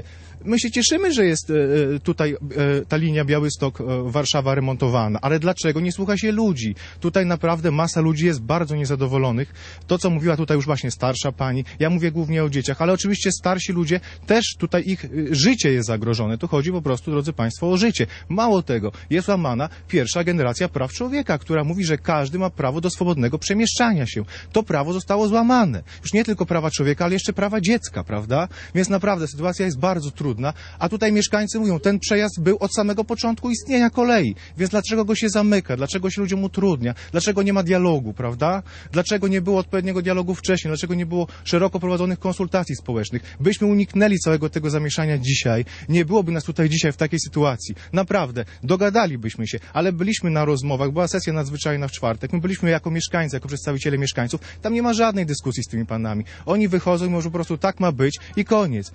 My się cieszymy, że jest tutaj ta linia Białystok-Warszawa remontowana, ale dlaczego nie słucha się ludzi? Tutaj naprawdę masa ludzi jest bardzo niezadowolonych. To, co mówiła tutaj już właśnie starsza pani, ja mówię głównie o dzieciach, ale oczywiście starsi ludzie też tutaj ich życie jest zagrożone. Tu chodzi po prostu, drodzy państwo, o życie. Mało tego, jest łamana pierwsza generacja praw człowieka, która mówi, że każdy ma prawo do swobodnego przemieszczania się. To prawo zostało złamane. Już nie tylko prawa człowieka, ale jeszcze prawa dziecka, prawda? Więc naprawdę sytuacja jest bardzo trudna, a tutaj mieszkańcy mówią, ten przejazd był od samego początku istnienia kolei, więc dlaczego go się zamyka, dlaczego się ludziom utrudnia, dlaczego nie ma dialogu, prawda? Dlaczego nie było odpowiedniego dialogu wcześniej, dlaczego nie było szeroko prowadzonych konsultacji społecznych? Byśmy uniknęli całego tego zamieszania dzisiaj, nie byłoby nas tutaj dzisiaj w takiej sytuacji. Naprawdę, dogadalibyśmy się, ale byliśmy na rozmowach, była sesja nadzwyczajna w czwartek, my byliśmy jako mieszkańcy, jako przedstawiciele mieszkańców, tam nie ma żadnej dyskusji z tymi panami. Oni wychodzą i mówią, że po prostu tak ma być i koniec.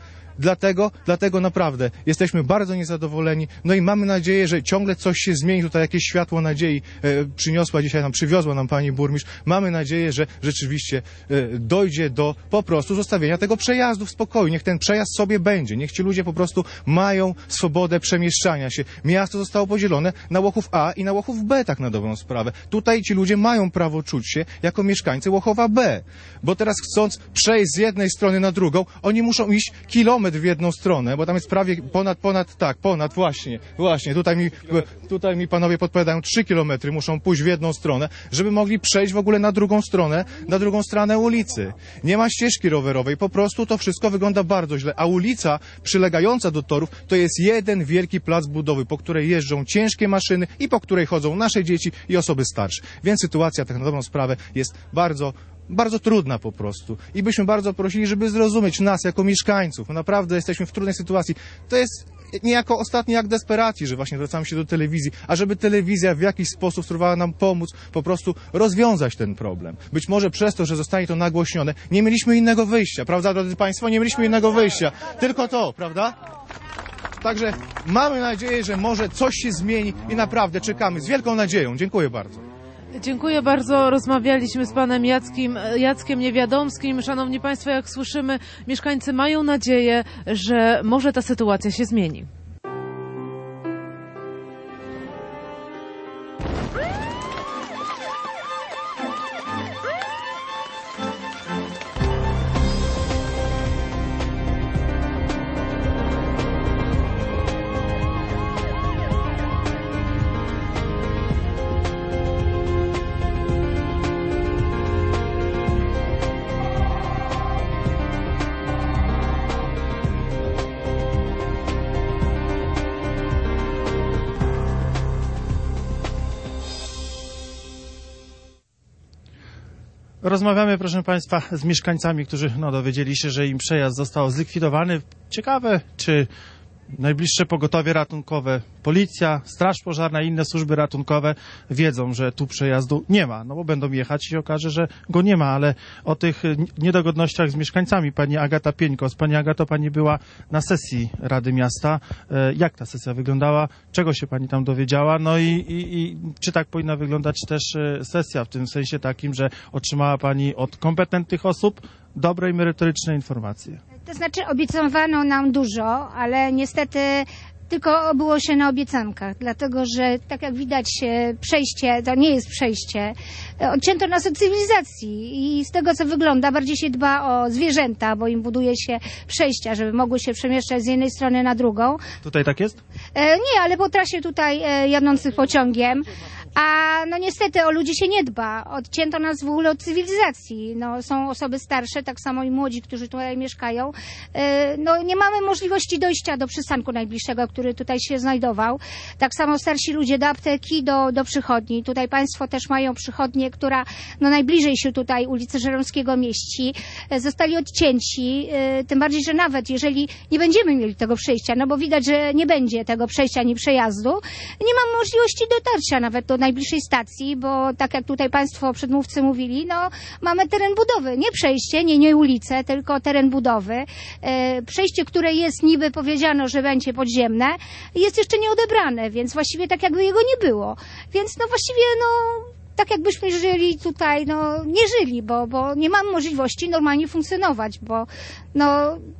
Dlatego naprawdę jesteśmy bardzo niezadowoleni, no i mamy nadzieję, że ciągle coś się zmieni, tutaj jakieś światło nadziei przywiozła nam pani burmistrz. Mamy nadzieję, że rzeczywiście dojdzie do po prostu zostawienia tego przejazdu w spokoju. Niech ten przejazd sobie będzie, niech ci ludzie po prostu mają swobodę przemieszczania się. Miasto zostało podzielone na Łochów A i na Łochów B, tak na dobrą sprawę. Tutaj ci ludzie mają prawo czuć się jako mieszkańcy Łochowa B, bo teraz chcąc przejść z jednej strony na drugą, oni muszą iść kilometr w jedną stronę, bo tam jest prawie ponad właśnie, tutaj mi panowie podpowiadają, 3 kilometry muszą pójść w jedną stronę, żeby mogli przejść w ogóle na drugą stronę ulicy. Nie ma ścieżki rowerowej, po prostu to wszystko wygląda bardzo źle, a ulica przylegająca do torów to jest jeden wielki plac budowy, po której jeżdżą ciężkie maszyny i po której chodzą nasze dzieci i osoby starsze. Więc sytuacja, tak na dobrą sprawę, jest bardzo trudna po prostu. I byśmy bardzo prosili, żeby zrozumieć nas jako mieszkańców. Naprawdę jesteśmy w trudnej sytuacji. To jest niejako ostatni akt desperacji, że właśnie zwracamy się do telewizji, a żeby telewizja w jakiś sposób spróbowała nam pomóc po prostu rozwiązać ten problem. Być może przez to, że zostanie to nagłośnione, nie mieliśmy innego wyjścia, prawda, drodzy państwo? Nie mieliśmy innego wyjścia. Tylko to, prawda? Także mamy nadzieję, że może coś się zmieni i naprawdę czekamy z wielką nadzieją. Dziękuję bardzo.
Dziękuję bardzo. Rozmawialiśmy z panem Jackiem Niewiadomskim. Szanowni państwo, jak słyszymy, mieszkańcy mają nadzieję, że może ta sytuacja się zmieni.
Rozmawiamy, proszę państwa, z mieszkańcami, którzy dowiedzieli się, że im przejazd został zlikwidowany. Ciekawe, czy najbliższe pogotowie ratunkowe, policja, straż pożarna i inne służby ratunkowe wiedzą, że tu przejazdu nie ma. No bo będą jechać i się okaże, że go nie ma, ale o tych niedogodnościach z mieszkańcami pani Agata Pieńko. Pani Agato, pani była na sesji Rady Miasta. Jak ta sesja wyglądała? Czego się pani tam dowiedziała? No i czy tak powinna wyglądać też sesja, w tym sensie takim, że otrzymała pani od kompetentnych osób dobre i merytoryczne informacje?
To znaczy obiecywano nam dużo, ale niestety tylko obyło się na obiecankach, dlatego że tak jak widać przejście, to nie jest przejście, odcięto nas od cywilizacji i z tego co wygląda bardziej się dba o zwierzęta, bo im buduje się przejścia, żeby mogły się przemieszczać z jednej strony na drugą.
Tutaj tak jest?
Nie, ale po trasie tutaj jadących pociągiem. A no niestety o ludzi się nie dba. Odcięto nas w ogóle od cywilizacji. No, są osoby starsze, tak samo i młodzi, którzy tutaj mieszkają. No, nie mamy możliwości dojścia do przystanku najbliższego, który tutaj się znajdował. Tak samo starsi ludzie do apteki, do przychodni. Tutaj państwo też mają przychodnię, która no, najbliżej się tutaj ulicy Żeromskiego mieści. Zostali odcięci. Tym bardziej, że nawet jeżeli nie będziemy mieli tego przejścia, no bo widać, że nie będzie tego przejścia ani przejazdu, nie mam możliwości dotarcia nawet do najbliższej stacji, bo tak jak tutaj państwo przedmówcy mówili, no mamy teren budowy, nie przejście, nie ulicę, tylko teren budowy. Przejście, które jest niby powiedziano, że będzie podziemne, jest jeszcze nie odebrane, więc właściwie tak jakby jego nie było. Więc no właściwie tak jakbyśmy żyli tutaj, nie żyli, bo nie mamy możliwości normalnie funkcjonować, bo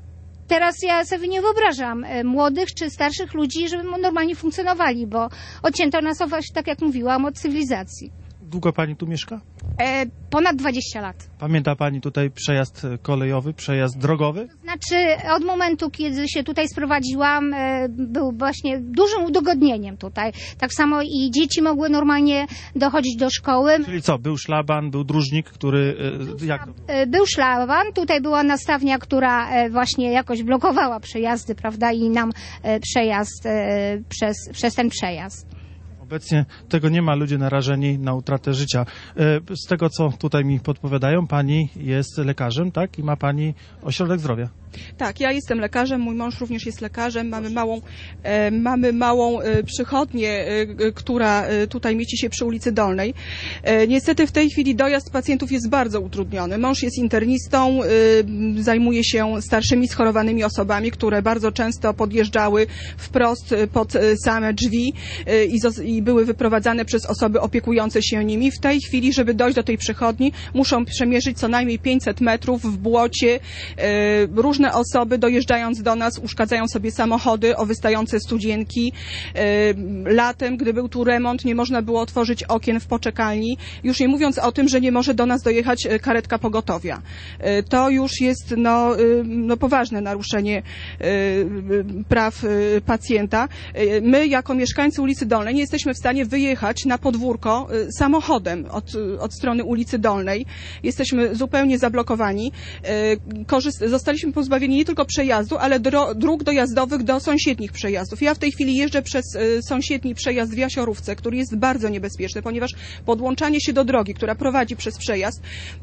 teraz ja sobie nie wyobrażam młodych czy starszych ludzi, żeby normalnie funkcjonowali, bo odcięto nas, tak jak mówiłam, od cywilizacji.
Długo pani tu mieszka?
Ponad 20 lat.
Pamięta pani tutaj przejazd kolejowy, przejazd drogowy?
Znaczy od momentu, kiedy się tutaj sprowadziłam, był właśnie dużym udogodnieniem tutaj. Tak samo i dzieci mogły normalnie dochodzić do szkoły.
Czyli co, był szlaban, był dróżnik, który... jak to?
Był szlaban, tutaj była nastawnia, która właśnie jakoś blokowała przejazdy, prawda, i nam przejazd przez ten przejazd.
Obecnie tego nie ma, ludzie narażeni na utratę życia. Z tego, co tutaj mi podpowiadają, pani jest lekarzem, tak? I ma pani ośrodek zdrowia.
Tak, ja jestem lekarzem, mój mąż również jest lekarzem. Mamy małą przychodnię, która tutaj mieści się przy ulicy Dolnej. Niestety w tej chwili dojazd pacjentów jest bardzo utrudniony. Mąż jest internistą, zajmuje się starszymi, schorowanymi osobami, które bardzo często podjeżdżały wprost pod same drzwi i były wyprowadzane przez osoby opiekujące się nimi. W tej chwili, żeby dojść do tej przychodni, muszą przemierzyć co najmniej 500 metrów w błocie. Różne osoby, dojeżdżając do nas, uszkadzają sobie samochody o wystające studzienki. Latem, gdy był tu remont, nie można było otworzyć okien w poczekalni, już nie mówiąc o tym, że nie może do nas dojechać karetka pogotowia. To już jest poważne naruszenie praw pacjenta. My, jako mieszkańcy ulicy Dolnej, nie jesteśmy w stanie wyjechać na podwórko samochodem od strony ulicy Dolnej. Jesteśmy zupełnie zablokowani. Zostaliśmy pozbawieni nie tylko przejazdu, ale dróg dojazdowych do sąsiednich przejazdów. Ja w tej chwili jeżdżę przez sąsiedni przejazd w Jasiorówce, który jest bardzo niebezpieczny, ponieważ podłączanie się do drogi, która prowadzi przez przejazd,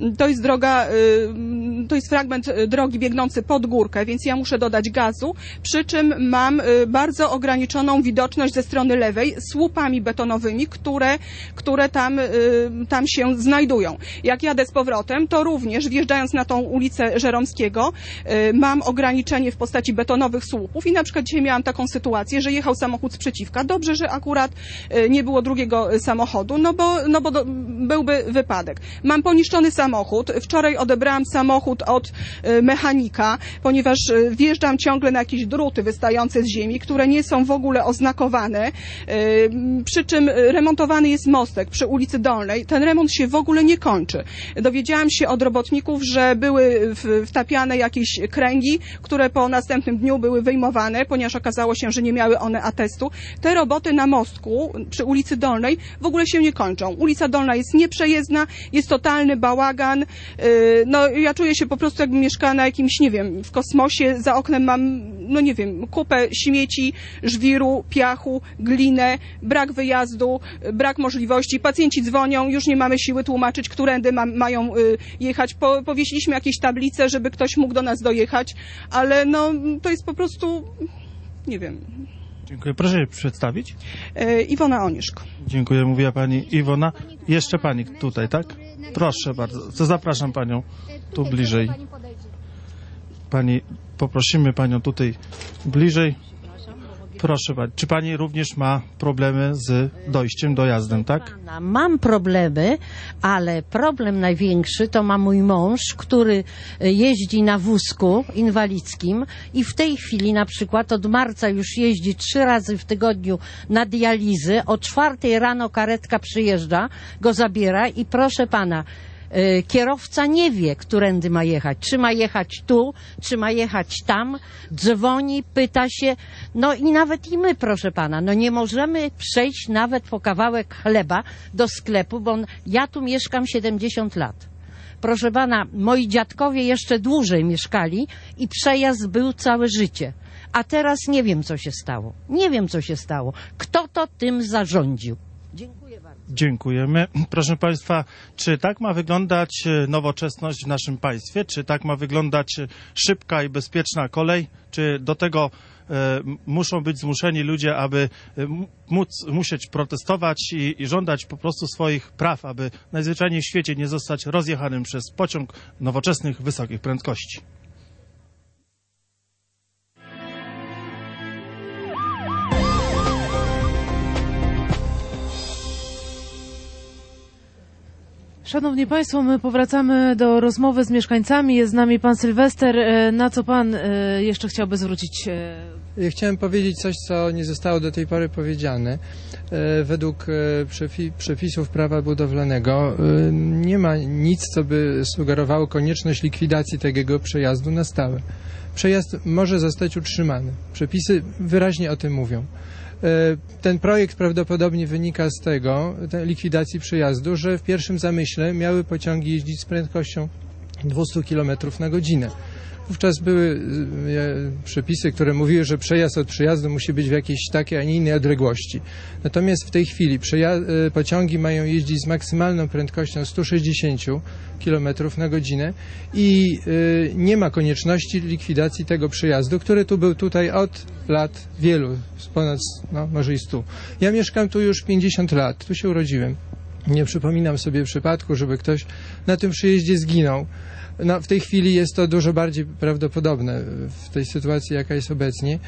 to jest fragment drogi biegnący pod górkę, więc ja muszę dodać gazu, przy czym mam bardzo ograniczoną widoczność ze strony lewej słupami betonowymi, które tam się znajdują. Jak jadę z powrotem, to również wjeżdżając na tą ulicę Żeromskiego, mam ograniczenie w postaci betonowych słupów i na przykład dzisiaj miałam taką sytuację, że jechał samochód sprzeciwka. Dobrze, że akurat nie było drugiego samochodu, no bo byłby wypadek. Mam poniszczony samochód. Wczoraj odebrałam samochód od mechanika, ponieważ wjeżdżam ciągle na jakieś druty wystające z ziemi, które nie są w ogóle oznakowane. Przy czym remontowany jest mostek przy ulicy Dolnej. Ten remont się w ogóle nie kończy. Dowiedziałam się od robotników, że były wtapiane jakieś kręgi, które po następnym dniu były wyjmowane, ponieważ okazało się, że nie miały one atestu. Te roboty na mostku przy ulicy Dolnej w ogóle się nie kończą. Ulica Dolna jest nieprzejezdna, jest totalny bałagan. Ja czuję się po prostu, jakbym mieszkała na jakimś, nie wiem, w kosmosie. Za oknem mam, kupę śmieci, żwiru, piachu, glinę, brak wyjazdu, brak możliwości. Pacjenci dzwonią, już nie mamy siły tłumaczyć, którędy mają jechać. Powiesiliśmy jakieś tablice, żeby ktoś mógł do nas dojechać, ale to jest po prostu, nie wiem.
Dziękuję. Proszę się przedstawić.
Iwona Oniszko.
Dziękuję, mówiła pani Iwona. Jeszcze pani tutaj, tak? Proszę bardzo. To zapraszam panią tu bliżej. Poprosimy panią tutaj bliżej. Proszę pani, czy pani również ma problemy z dojściem, dojazdem, tak?
Mam problemy, ale problem największy to ma mój mąż, który jeździ na wózku inwalidzkim i w tej chwili na przykład od marca już jeździ 3 razy w tygodniu na dializy. O 4 rano karetka przyjeżdża, go zabiera i proszę pana, kierowca nie wie, którędy ma jechać. Czy ma jechać tu, czy ma jechać tam. Dzwoni, pyta się. I nawet i my, proszę pana, nie możemy przejść nawet po kawałek chleba do sklepu, bo ja tu mieszkam 70 lat. Proszę pana, moi dziadkowie jeszcze dłużej mieszkali i przejazd był całe życie. A teraz nie wiem, co się stało. Nie wiem, co się stało. Kto to tym zarządził? Dziękuję bardzo.
Dziękujemy. Proszę państwa, czy tak ma wyglądać nowoczesność w naszym państwie? Czy tak ma wyglądać szybka i bezpieczna kolej? Czy do tego muszą być zmuszeni ludzie, aby musieć protestować i żądać po prostu swoich praw, aby najzwyczajniej w świecie nie zostać rozjechanym przez pociąg nowoczesnych, wysokich prędkości?
Szanowni Państwo, my powracamy do rozmowy z mieszkańcami. Jest z nami pan Sylwester. Na co pan jeszcze chciałby zwrócić?
Chciałem powiedzieć coś, co nie zostało do tej pory powiedziane. Według przepisów prawa budowlanego nie ma nic, co by sugerowało konieczność likwidacji tego przejazdu na stałe. Przejazd może zostać utrzymany. Przepisy wyraźnie o tym mówią. Ten projekt prawdopodobnie wynika z tego, likwidacji przejazdu, że w pierwszym zamyśle miały pociągi jeździć z prędkością 200 km na godzinę. Wówczas były przepisy, które mówiły, że przejazd od przejazdu musi być w jakiejś takiej, a nie innej odległości. Natomiast w tej chwili pociągi mają jeździć z maksymalną prędkością 160 km na godzinę i nie ma konieczności likwidacji tego przejazdu, który tu był tutaj od lat wielu, ponad, może i 100. Ja mieszkam tu już 50 lat, tu się urodziłem. Nie przypominam sobie przypadku, żeby ktoś na tym przejeździe zginął. W tej chwili jest to dużo bardziej prawdopodobne w tej sytuacji, jaka jest obecnie.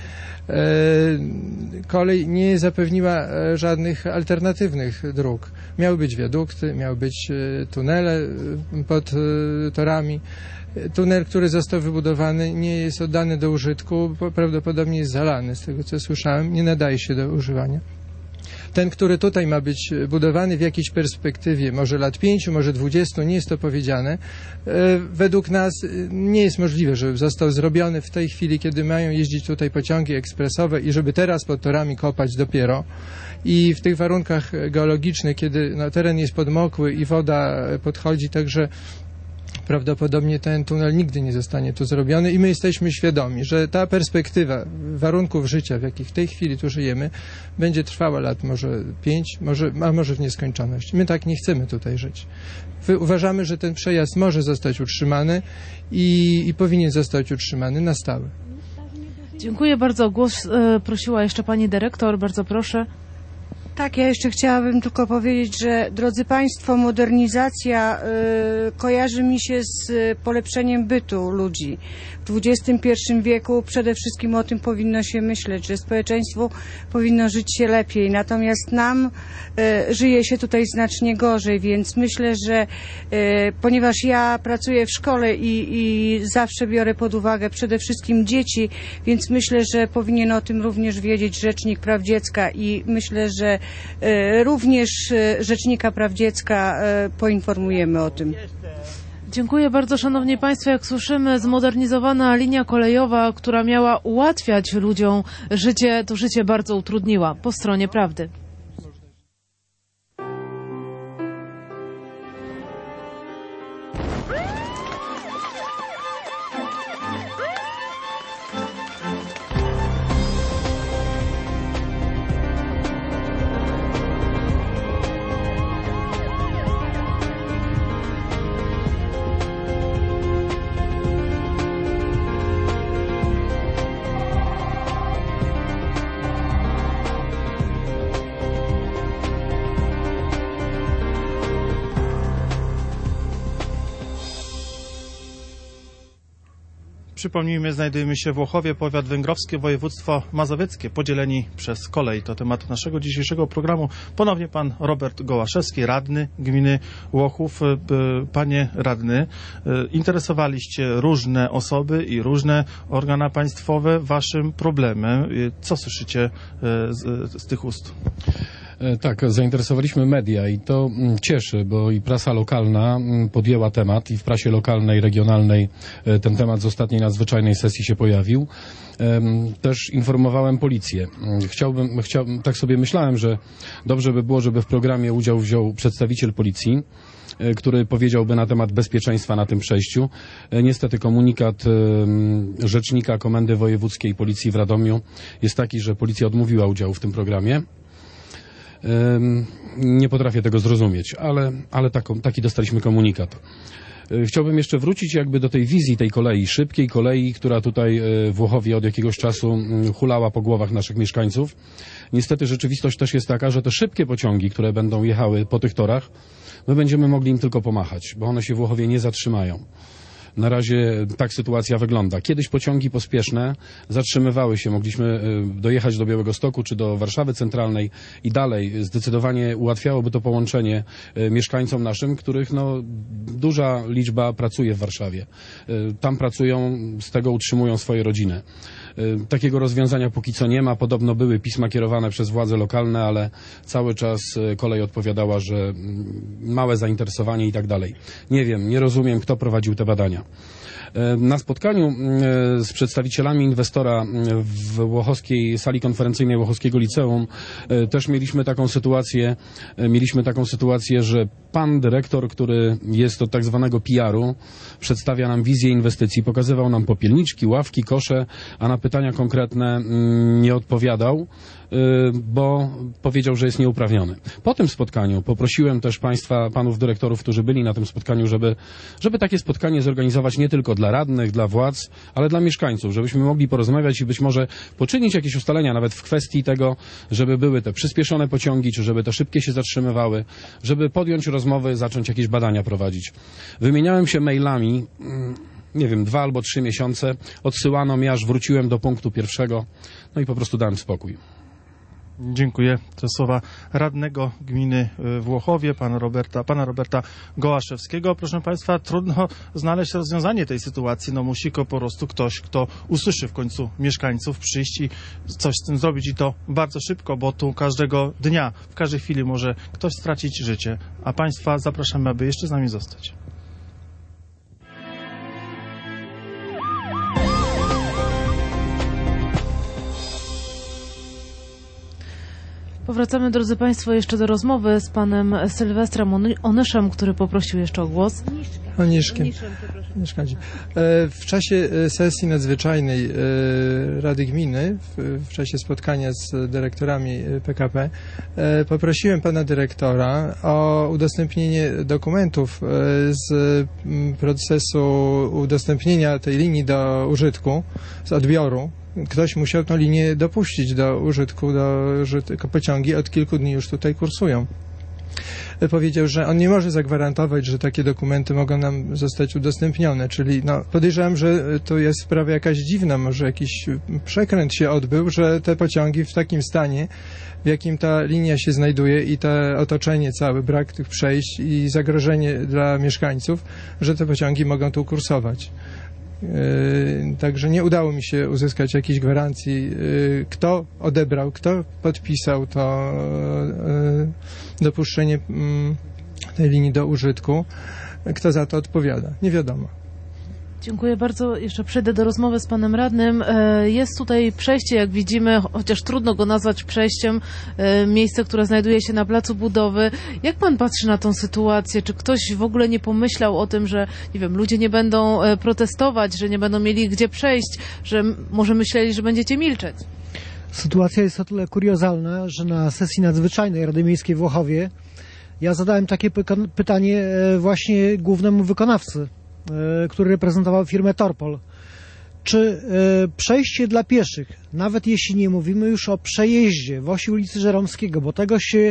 Kolej nie zapewniła żadnych alternatywnych dróg. Miały być wiadukty, miały być tunele pod torami. Tunel, który został wybudowany, nie jest oddany do użytku, prawdopodobnie jest zalany, z tego co słyszałem, nie nadaje się do używania. Ten, który tutaj ma być budowany w jakiejś perspektywie, może lat 5, może 20, nie jest to powiedziane. Według nas nie jest możliwe, żeby został zrobiony w tej chwili, kiedy mają jeździć tutaj pociągi ekspresowe i żeby teraz pod torami kopać dopiero. I w tych warunkach geologicznych, kiedy teren jest podmokły i woda podchodzi, także prawdopodobnie ten tunel nigdy nie zostanie tu zrobiony i my jesteśmy świadomi, że ta perspektywa warunków życia, w jakich w tej chwili tu żyjemy, będzie trwała lat może 5, a może w nieskończoność. My tak nie chcemy tutaj żyć. Uważamy, że ten przejazd może zostać utrzymany i powinien zostać utrzymany na stałe.
Dziękuję bardzo. O głos prosiła jeszcze pani dyrektor. Bardzo proszę.
Tak, ja jeszcze chciałabym tylko powiedzieć, że drodzy Państwo, modernizacja kojarzy mi się z polepszeniem bytu ludzi. W XXI wieku przede wszystkim o tym powinno się myśleć, że społeczeństwu powinno żyć się lepiej. Natomiast nam żyje się tutaj znacznie gorzej, więc myślę, że ponieważ ja pracuję w szkole i zawsze biorę pod uwagę przede wszystkim dzieci, więc myślę, że powinien o tym również wiedzieć Rzecznik Praw Dziecka i myślę, że również Rzecznika Praw Dziecka poinformujemy o tym.
Dziękuję bardzo, szanowni państwo. Jak słyszymy, zmodernizowana linia kolejowa, która miała ułatwiać ludziom życie, to życie bardzo utrudniła. Po stronie prawdy.
Przypomnijmy, znajdujemy się w Włochowie, powiat węgrowski, województwo mazowieckie, podzieleni przez kolej. To temat naszego dzisiejszego programu. Ponownie pan Robert Gołaszewski, radny gminy Włochów. Panie radny, interesowaliście różne osoby i różne organa państwowe waszym problemem. Co słyszycie z tych ust?
Tak, zainteresowaliśmy media i to cieszy, bo i prasa lokalna podjęła temat i w prasie lokalnej, regionalnej ten temat z ostatniej nadzwyczajnej sesji się pojawił. Też informowałem policję. Tak sobie myślałem, że dobrze by było, żeby w programie udział wziął przedstawiciel policji, który powiedziałby na temat bezpieczeństwa na tym przejściu. Niestety komunikat rzecznika Komendy Wojewódzkiej Policji w Radomiu jest taki, że policja odmówiła udziału w tym programie. Nie potrafię tego zrozumieć, ale taki dostaliśmy komunikat. Chciałbym jeszcze wrócić jakby do tej wizji tej kolei, szybkiej kolei, która tutaj w Włochowie od jakiegoś czasu hulała po głowach naszych mieszkańców. Niestety rzeczywistość też jest taka, że te szybkie pociągi, które będą jechały po tych torach, my będziemy mogli im tylko pomachać, bo one się w Włochowie nie zatrzymają. Na razie tak sytuacja wygląda. Kiedyś pociągi pospieszne zatrzymywały się. Mogliśmy dojechać do Białegostoku czy do Warszawy Centralnej i dalej. Zdecydowanie ułatwiałoby to połączenie mieszkańcom naszym, których duża liczba pracuje w Warszawie. Tam pracują, z tego utrzymują swoje rodziny. Takiego rozwiązania póki co nie ma. Podobno były pisma kierowane przez władze lokalne, ale cały czas kolej odpowiadała, że małe zainteresowanie i tak dalej. Nie wiem, nie rozumiem, kto prowadził te badania. Na spotkaniu z przedstawicielami inwestora w Łochowskiej sali konferencyjnej Łochowskiego Liceum też mieliśmy taką sytuację, że pan dyrektor, który jest od tak zwanego PR-u, przedstawia nam wizję inwestycji, pokazywał nam popielniczki, ławki, kosze, a na pytania konkretne nie odpowiadał, bo powiedział, że jest nieuprawniony. Po tym spotkaniu poprosiłem też panów dyrektorów, którzy byli na tym spotkaniu, żeby takie spotkanie zorganizować nie tylko dla radnych, dla władz, ale dla mieszkańców, żebyśmy mogli porozmawiać i być może poczynić jakieś ustalenia nawet w kwestii tego, żeby były te przyspieszone pociągi, czy żeby te szybkie się zatrzymywały, żeby podjąć rozmowy, zacząć jakieś badania prowadzić. Wymieniałem się mailami, nie wiem, 2 albo 3 miesiące, odsyłano mnie, aż wróciłem do punktu pierwszego, no i po prostu dałem spokój.
Dziękuję. To słowa radnego gminy Włochowie, pana Roberta Gołaszewskiego. Proszę Państwa, trudno znaleźć rozwiązanie tej sytuacji. No musi po prostu ktoś, kto usłyszy w końcu mieszkańców, przyjść i coś z tym zrobić i to bardzo szybko, bo tu każdego dnia, w każdej chwili może ktoś stracić życie. A Państwa zapraszamy, aby jeszcze z nami zostać.
Powracamy, drodzy Państwo, jeszcze do rozmowy z panem Sylwestrem Onyszem, który poprosił jeszcze o głos.
Onyszkiem. W czasie sesji nadzwyczajnej Rady Gminy, w czasie spotkania z dyrektorami PKP, poprosiłem pana dyrektora o udostępnienie dokumentów z procesu udostępnienia tej linii do użytku, z odbioru. Ktoś musiał tę linię dopuścić do użytku, tylko pociągi od kilku dni już tutaj kursują. Powiedział, że on nie może zagwarantować, że takie dokumenty mogą nam zostać udostępnione, czyli podejrzewam, że to jest sprawa jakaś dziwna, może jakiś przekręt się odbył, że te pociągi w takim stanie, w jakim ta linia się znajduje i to otoczenie całe, brak tych przejść i zagrożenie dla mieszkańców, że te pociągi mogą tu kursować. Także nie udało mi się uzyskać jakiejś gwarancji, kto odebrał, kto podpisał to dopuszczenie tej linii do użytku, kto za to odpowiada. Nie wiadomo.
Dziękuję bardzo. Jeszcze przejdę do rozmowy z panem radnym. Jest tutaj przejście, jak widzimy, chociaż trudno go nazwać przejściem, miejsce, które znajduje się na placu budowy. Jak pan patrzy na tą sytuację? Czy ktoś w ogóle nie pomyślał o tym, że, nie wiem, ludzie nie będą protestować, że nie będą mieli gdzie przejść, że może myśleli, że będziecie milczeć?
Sytuacja jest o tyle kuriozalna, że na sesji nadzwyczajnej Rady Miejskiej w Łochowie ja zadałem takie pytanie właśnie głównemu wykonawcy, który reprezentował firmę Torpol. Czy przejście dla pieszych, nawet jeśli nie mówimy już o przejeździe w osi ulicy Żeromskiego, bo tego się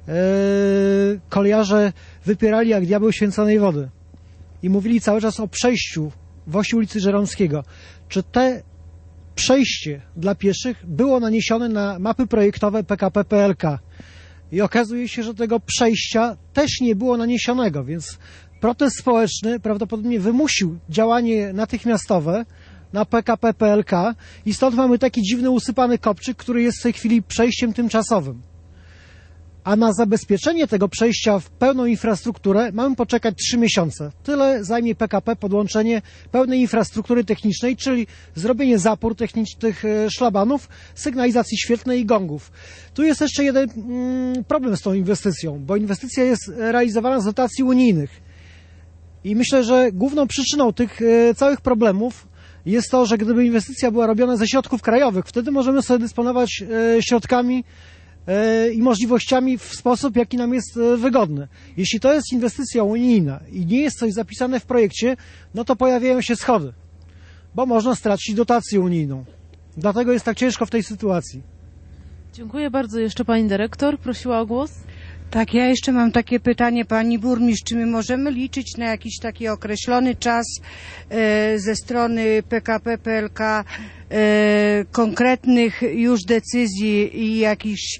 kolejarze wypierali jak diabeł święconej wody i mówili cały czas o przejściu w osi ulicy Żeromskiego, czy te przejście dla pieszych było naniesione na mapy projektowe PKP PLK? I okazuje się, że tego przejścia też nie było naniesionego, więc protest społeczny prawdopodobnie wymusił działanie natychmiastowe na PKP PLK i stąd mamy taki dziwny usypany kopczyk, który jest w tej chwili przejściem tymczasowym. A na zabezpieczenie tego przejścia w pełną infrastrukturę mamy poczekać 3 miesiące. Tyle zajmie PKP podłączenie pełnej infrastruktury technicznej, czyli zrobienie zapór technicznych szlabanów, sygnalizacji świetlnej i gongów. Tu jest jeszcze jeden problem z tą inwestycją, bo inwestycja jest realizowana z dotacji unijnych. I myślę, że główną przyczyną tych całych problemów jest to, że gdyby inwestycja była robiona ze środków krajowych, wtedy możemy sobie dysponować środkami i możliwościami w sposób, jaki nam jest wygodny. Jeśli to jest inwestycja unijna i nie jest coś zapisane w projekcie, no to pojawiają się schody, bo można stracić dotację unijną. Dlatego jest tak ciężko w tej sytuacji.
Dziękuję bardzo. Jeszcze pani dyrektor prosiła o głos.
Tak, ja jeszcze mam takie pytanie, pani burmistrz, czy my możemy liczyć na jakiś taki określony czas ze strony PKP PLK, konkretnych już decyzji i jakichś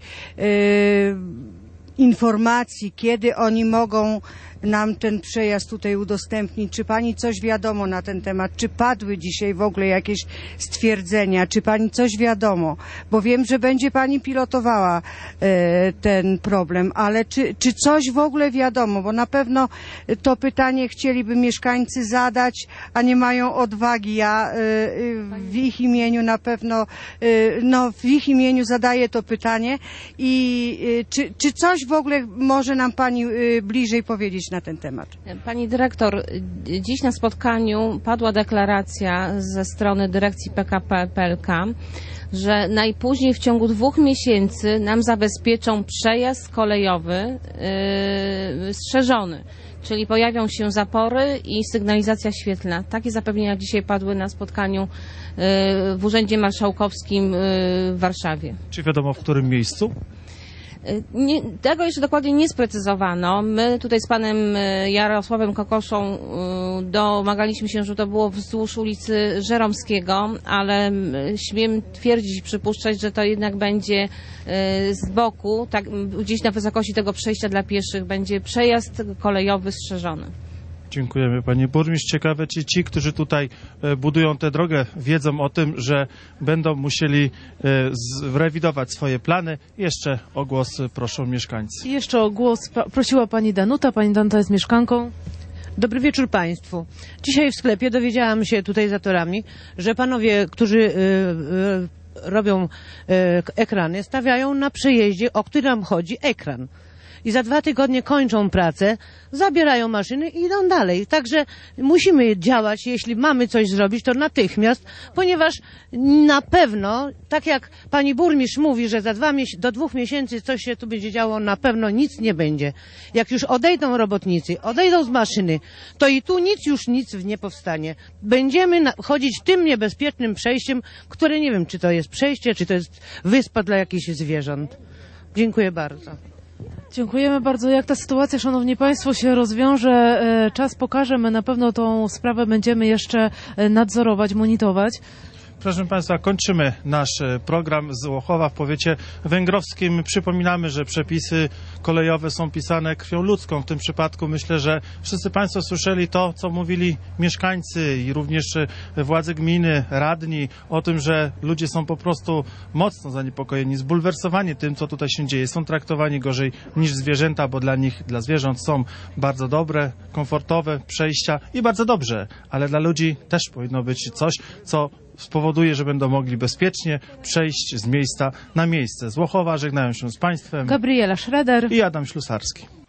informacji, kiedy oni mogą nam ten przejazd tutaj udostępnić? Czy pani coś wiadomo na ten temat? Czy padły dzisiaj w ogóle jakieś stwierdzenia? Czy pani coś wiadomo? Bo wiem, że będzie pani pilotowała ten problem, ale czy coś w ogóle wiadomo? Bo na pewno to pytanie chcieliby mieszkańcy zadać, a nie mają odwagi. Ja w ich imieniu na pewno, w ich imieniu zadaję to pytanie i czy coś w ogóle może nam pani bliżej powiedzieć na ten temat?
Pani dyrektor, dziś na spotkaniu padła deklaracja ze strony dyrekcji PKP PLK, że najpóźniej w ciągu 2 miesięcy nam zabezpieczą przejazd kolejowy strzeżony. Czyli pojawią się zapory i sygnalizacja świetlna. Takie zapewnienia dzisiaj padły na spotkaniu w Urzędzie Marszałkowskim w Warszawie.
Czy wiadomo, w którym miejscu?
Tego jeszcze dokładnie nie sprecyzowano. My tutaj z panem Jarosławem Kokoszą domagaliśmy się, żeby to było wzdłuż ulicy Żeromskiego, ale śmiem twierdzić i przypuszczać, że to jednak będzie z boku, tak gdzieś na wysokości tego przejścia dla pieszych będzie przejazd kolejowy strzeżony.
Dziękujemy pani burmistrz. Ciekawe, czy ci, którzy tutaj budują tę drogę, wiedzą o tym, że będą musieli zrewidować swoje plany. Jeszcze o głos proszą mieszkańcy.
I jeszcze o głos prosiła pani Danuta. Pani Danuta jest mieszkanką.
Dobry wieczór Państwu. Dzisiaj w sklepie dowiedziałam się tutaj za torami, że panowie, którzy robią ekrany, stawiają na przejeździe, o który nam chodzi, ekran. I za 2 tygodnie kończą pracę, zabierają maszyny i idą dalej. Także musimy działać, jeśli mamy coś zrobić, to natychmiast, ponieważ na pewno, tak jak pani burmistrz mówi, że do 2 miesięcy coś się tu będzie działo, na pewno nic nie będzie. Jak już odejdą robotnicy, odejdą z maszyny, to i tu nic nie powstanie. Będziemy chodzić tym niebezpiecznym przejściem, które nie wiem, czy to jest przejście, czy to jest wyspa dla jakichś zwierząt. Dziękuję bardzo.
Dziękujemy bardzo. Jak ta sytuacja, szanowni państwo, się rozwiąże, czas pokaże. My na pewno tą sprawę będziemy jeszcze nadzorować, monitorować.
Proszę państwa, kończymy nasz program z Łochowa w powiecie węgrowskim. Przypominamy, że przepisy kolejowe są pisane krwią ludzką. W tym przypadku myślę, że wszyscy państwo słyszeli to, co mówili mieszkańcy i również władze gminy, radni o tym, że ludzie są po prostu mocno zaniepokojeni, zbulwersowani tym, co tutaj się dzieje. Są traktowani gorzej niż zwierzęta, bo dla zwierząt są bardzo dobre, komfortowe przejścia i bardzo dobrze, ale dla ludzi też powinno być coś, co spowoduje, że będą mogli bezpiecznie przejść z miejsca na miejsce. Z Łochowa żegnają się z państwem
Gabriela Schroeder
i Adam Ślusarski.